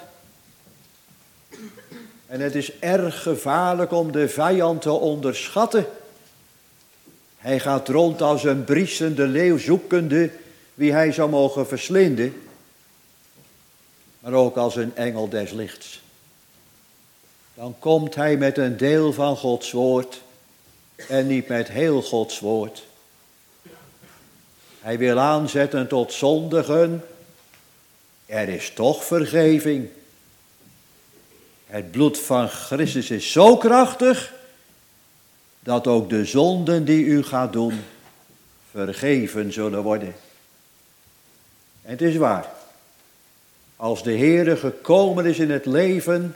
En het is erg gevaarlijk om de vijand te onderschatten. Hij gaat rond als een briesende leeuw zoekende wie hij zou mogen verslinden. Maar ook als een engel des lichts. Dan komt hij met een deel van Gods woord en niet met heel Gods woord. Hij wil aanzetten tot zondigen. Er is toch vergeving. Het bloed van Christus is zo krachtig dat ook de zonden die u gaat doen vergeven zullen worden. En het is waar. Als de Heere gekomen is in het leven,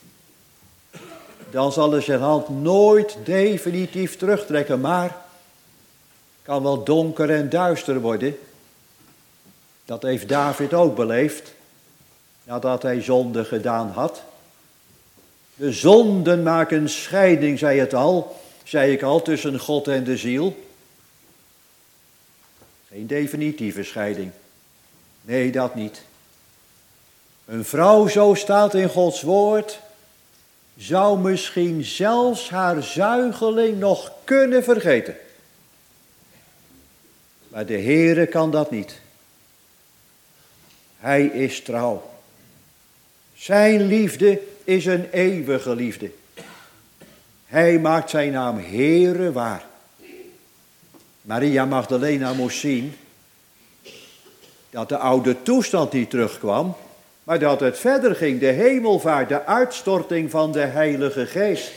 dan zal hij zijn hand nooit definitief terugtrekken, maar kan wel donker en duister worden. Dat heeft David ook beleefd, nadat hij zonde gedaan had. De zonden maken scheiding, zei het al, zei ik al, tussen God en de ziel. Geen definitieve scheiding. Nee, dat niet. Een vrouw, zo staat in Gods woord, zou misschien zelfs haar zuigeling nog kunnen vergeten. Maar de Heere kan dat niet. Hij is trouw. Zijn liefde is een eeuwige liefde. Hij maakt zijn naam Heere waar. Maria Magdalena moest zien dat de oude toestand niet terugkwam, maar dat het verder ging, de hemelvaart, de uitstorting van de Heilige Geest.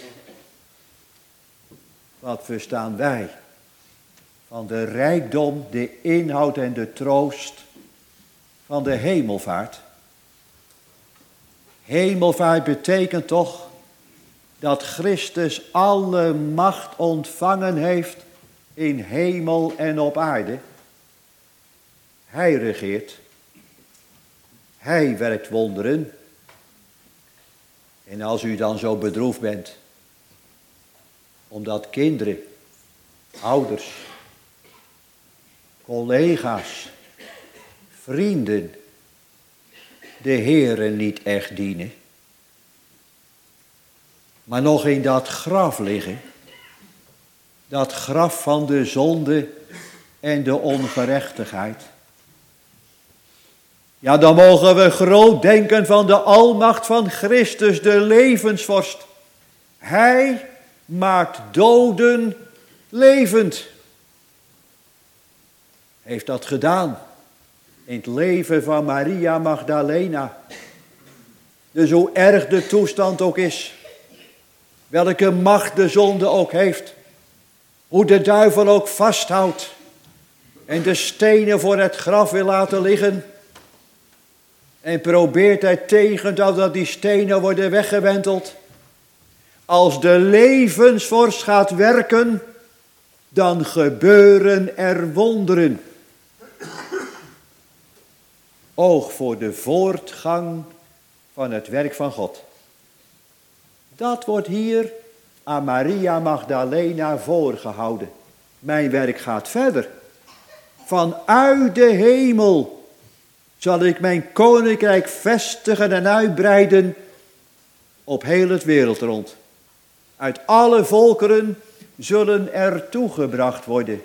Wat verstaan wij van de rijkdom, de inhoud en de troost van de hemelvaart? Hemelvaart betekent toch dat Christus alle macht ontvangen heeft in hemel en op aarde. Hij regeert. Hij werkt wonderen. En als u dan zo bedroefd bent, omdat kinderen, ouders, collega's, vrienden de Heere niet echt dienen, maar nog in dat graf liggen, dat graf van de zonde en de ongerechtigheid. Ja, dan mogen we groot denken van de almacht van Christus, de levensvorst. Hij maakt doden levend. Heeft dat gedaan in het leven van Maria Magdalena. Dus hoe erg de toestand ook is, welke macht de zonde ook heeft, hoe de duivel ook vasthoudt en de stenen voor het graf wil laten liggen, en probeert hij tegen dat die stenen worden weggewenteld. Als de levensvorst gaat werken, dan gebeuren er wonderen. Oog voor de voortgang van het werk van God. Dat wordt hier aan Maria Magdalena voorgehouden. Mijn werk gaat verder. Vanuit de hemel zal ik mijn koninkrijk vestigen en uitbreiden op heel het wereldrond. Uit alle volkeren zullen er toegebracht worden.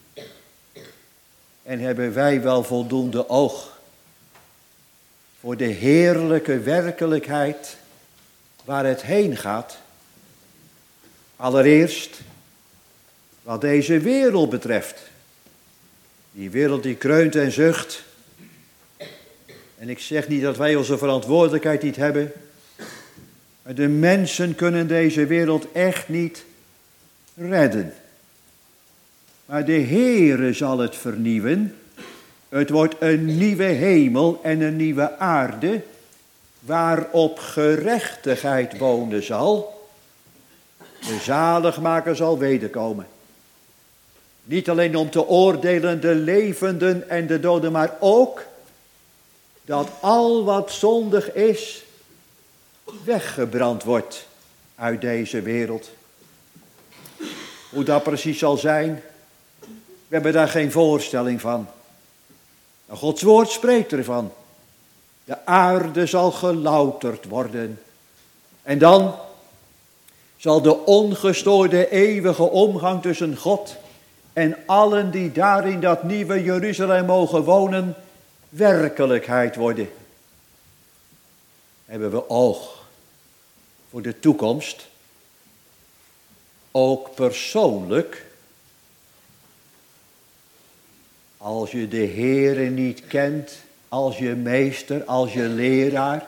En hebben wij wel voldoende oog voor de heerlijke werkelijkheid waar het heen gaat? Allereerst wat deze wereld betreft. Die wereld die kreunt en zucht. En ik zeg niet dat wij onze verantwoordelijkheid niet hebben. Maar de mensen kunnen deze wereld echt niet redden. Maar de Heere zal het vernieuwen. Het wordt een nieuwe hemel en een nieuwe aarde, waarop gerechtigheid wonen zal. De zaligmaker zal wederkomen. Niet alleen om te oordelen de levenden en de doden, maar ook dat al wat zondig is, weggebrand wordt uit deze wereld. Hoe dat precies zal zijn, we hebben daar geen voorstelling van. Maar Gods woord spreekt ervan. De aarde zal gelouterd worden. En dan zal de ongestoorde eeuwige omgang tussen God en allen die daar in dat nieuwe Jeruzalem mogen wonen, werkelijkheid worden. Hebben we oog voor de toekomst, ook persoonlijk. Als je de Heere niet kent, als je meester, als je leraar,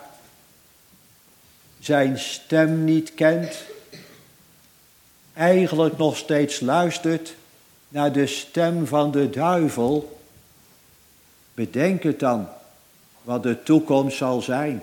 zijn stem niet kent, eigenlijk nog steeds luistert naar de stem van de duivel, bedenk het dan, wat de toekomst zal zijn.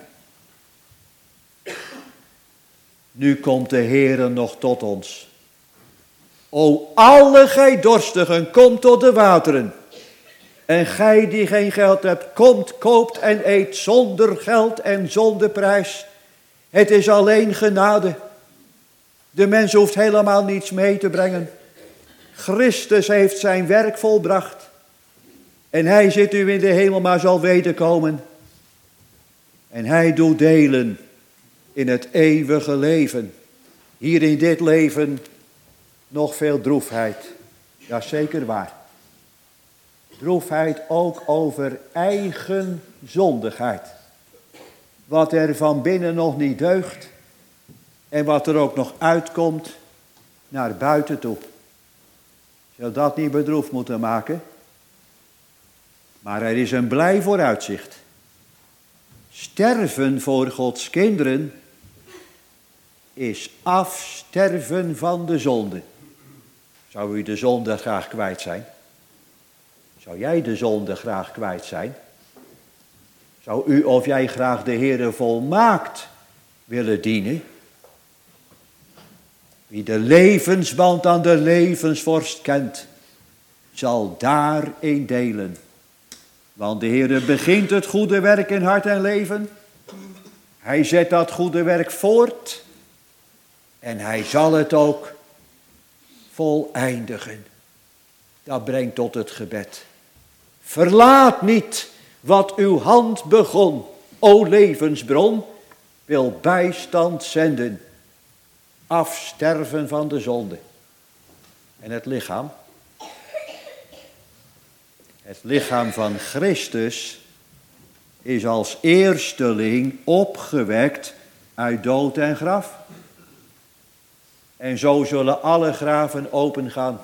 Nu komt de Heere nog tot ons. O, alle gij dorstigen, kom tot de wateren. En gij die geen geld hebt, komt, koopt en eet zonder geld en zonder prijs. Het is alleen genade. De mens hoeft helemaal niets mee te brengen. Christus heeft zijn werk volbracht. En hij zit nu in de hemel, maar zal wederkomen. En hij doet delen in het eeuwige leven. Hier in dit leven nog veel droefheid. Ja, zeker waar. Droefheid ook over eigen zondigheid. Wat er van binnen nog niet deugt. En wat er ook nog uitkomt naar buiten toe. Zou dat niet bedroefd moeten maken? Maar er is een blij vooruitzicht. Sterven voor Gods kinderen is afsterven van de zonde. Zou u de zonde graag kwijt zijn? Zou jij de zonde graag kwijt zijn? Zou u of jij graag de Heere volmaakt willen dienen? Wie de levensband aan de levensvorst kent, zal daarin delen. Want de Heere begint het goede werk in hart en leven. Hij zet dat goede werk voort. En hij zal het ook voleindigen. Dat brengt tot het gebed. Verlaat niet wat uw hand begon, o levensbron, wil bijstand zenden. Afsterven van de zonde. En het lichaam. Het lichaam van Christus is als eersteling opgewekt uit dood en graf. En zo zullen alle graven opengaan.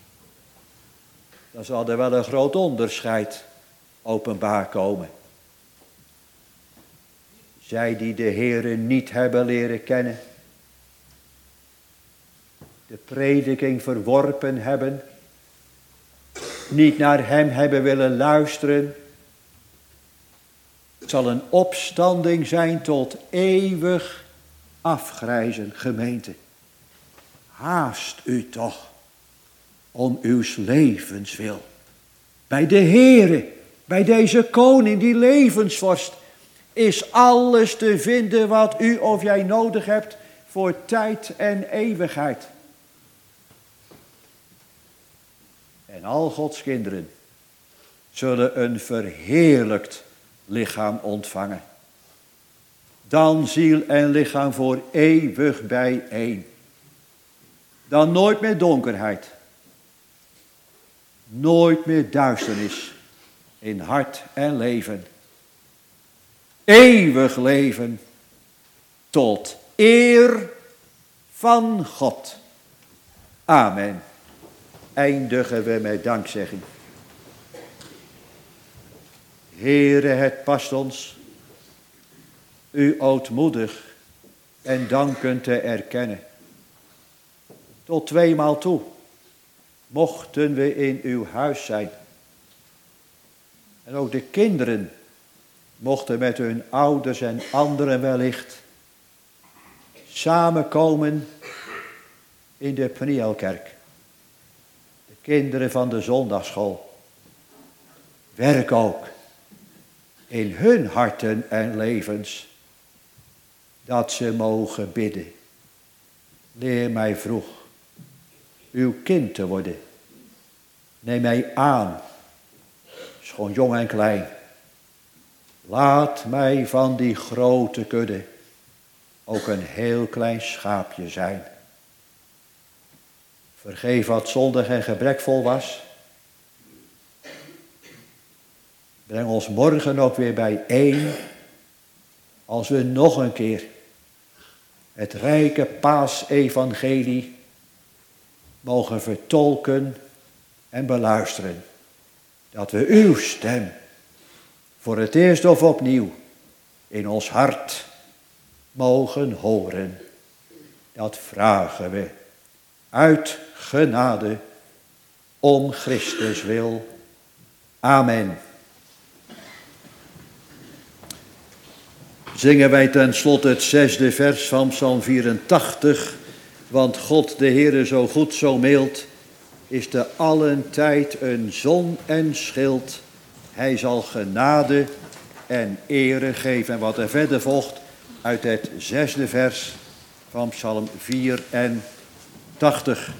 Dan zal er wel een groot onderscheid openbaar komen. Zij die de Heere niet hebben leren kennen, de prediking verworpen hebben, niet naar hem hebben willen luisteren. Het zal een opstanding zijn tot eeuwig afgrijzen, gemeente. Haast u toch om uw levens wil. Bij de Heere, bij deze koning, die levensvorst, is alles te vinden wat u of jij nodig hebt voor tijd en eeuwigheid. En al Gods kinderen zullen een verheerlijkt lichaam ontvangen. Dan ziel en lichaam voor eeuwig bijeen. Dan nooit meer donkerheid. Nooit meer duisternis in hart en leven. Eeuwig leven tot eer van God. Amen. Eindigen we met dankzegging. Heere, het past ons u ootmoedig en dankend te erkennen. Tot tweemaal toe mochten we in uw huis zijn. En ook de kinderen mochten met hun ouders en anderen wellicht samenkomen in de Pnielkerk. De kinderen van de zondagsschool. Werk ook in hun harten en levens dat ze mogen bidden. Leer mij vroeg uw kind te worden. Neem mij aan, schoon jong en klein. Laat mij van die grote kudde ook een heel klein schaapje zijn. Vergeef wat zondig en gebrekvol was. Breng ons morgen ook weer bijeen, als we nog een keer het rijke paasevangelie mogen vertolken en beluisteren. Dat we uw stem voor het eerst of opnieuw in ons hart mogen horen. Dat vragen we uit genade om Christus wil. Amen. Zingen wij ten slotte het zesde vers van Psalm vierentachtig. Want God, de Heere, zo goed, zo mild, is te allen tijd een zon en schild. Hij zal genade en ere geven. En wat er verder volgt uit het zesde vers van Psalm vierentachtig.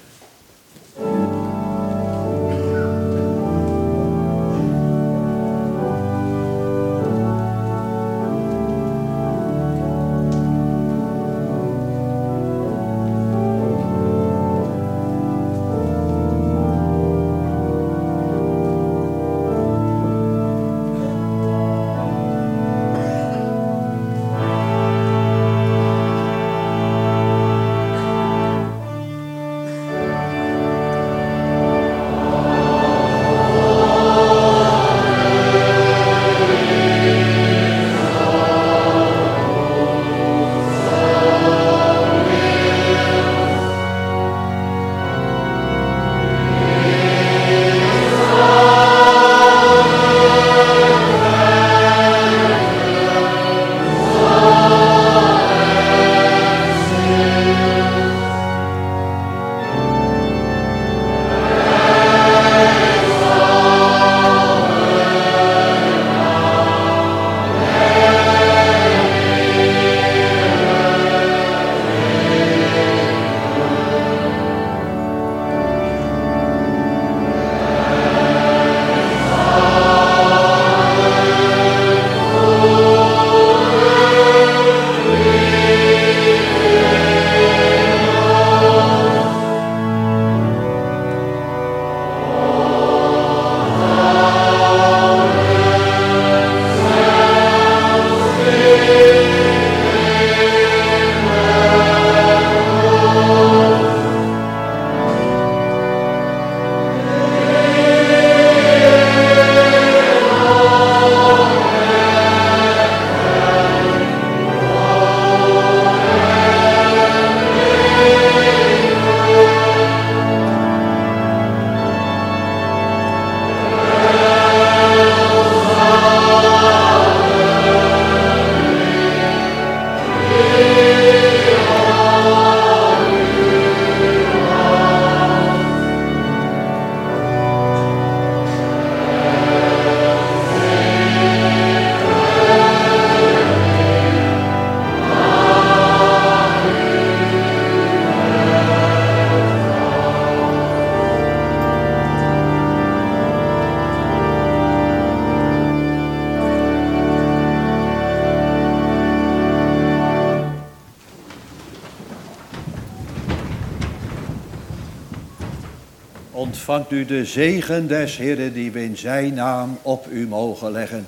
Ontvangt u de zegen des Heeren die we in zijn naam op u mogen leggen.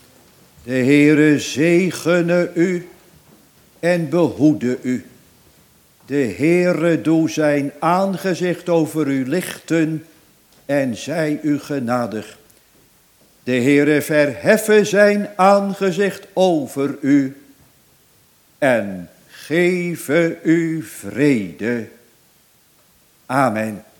De Heere zegene u en behoede u. De Heere doe zijn aangezicht over u lichten en zij u genadig. De Heere verheffe zijn aangezicht over u en geven u vrede. Amen.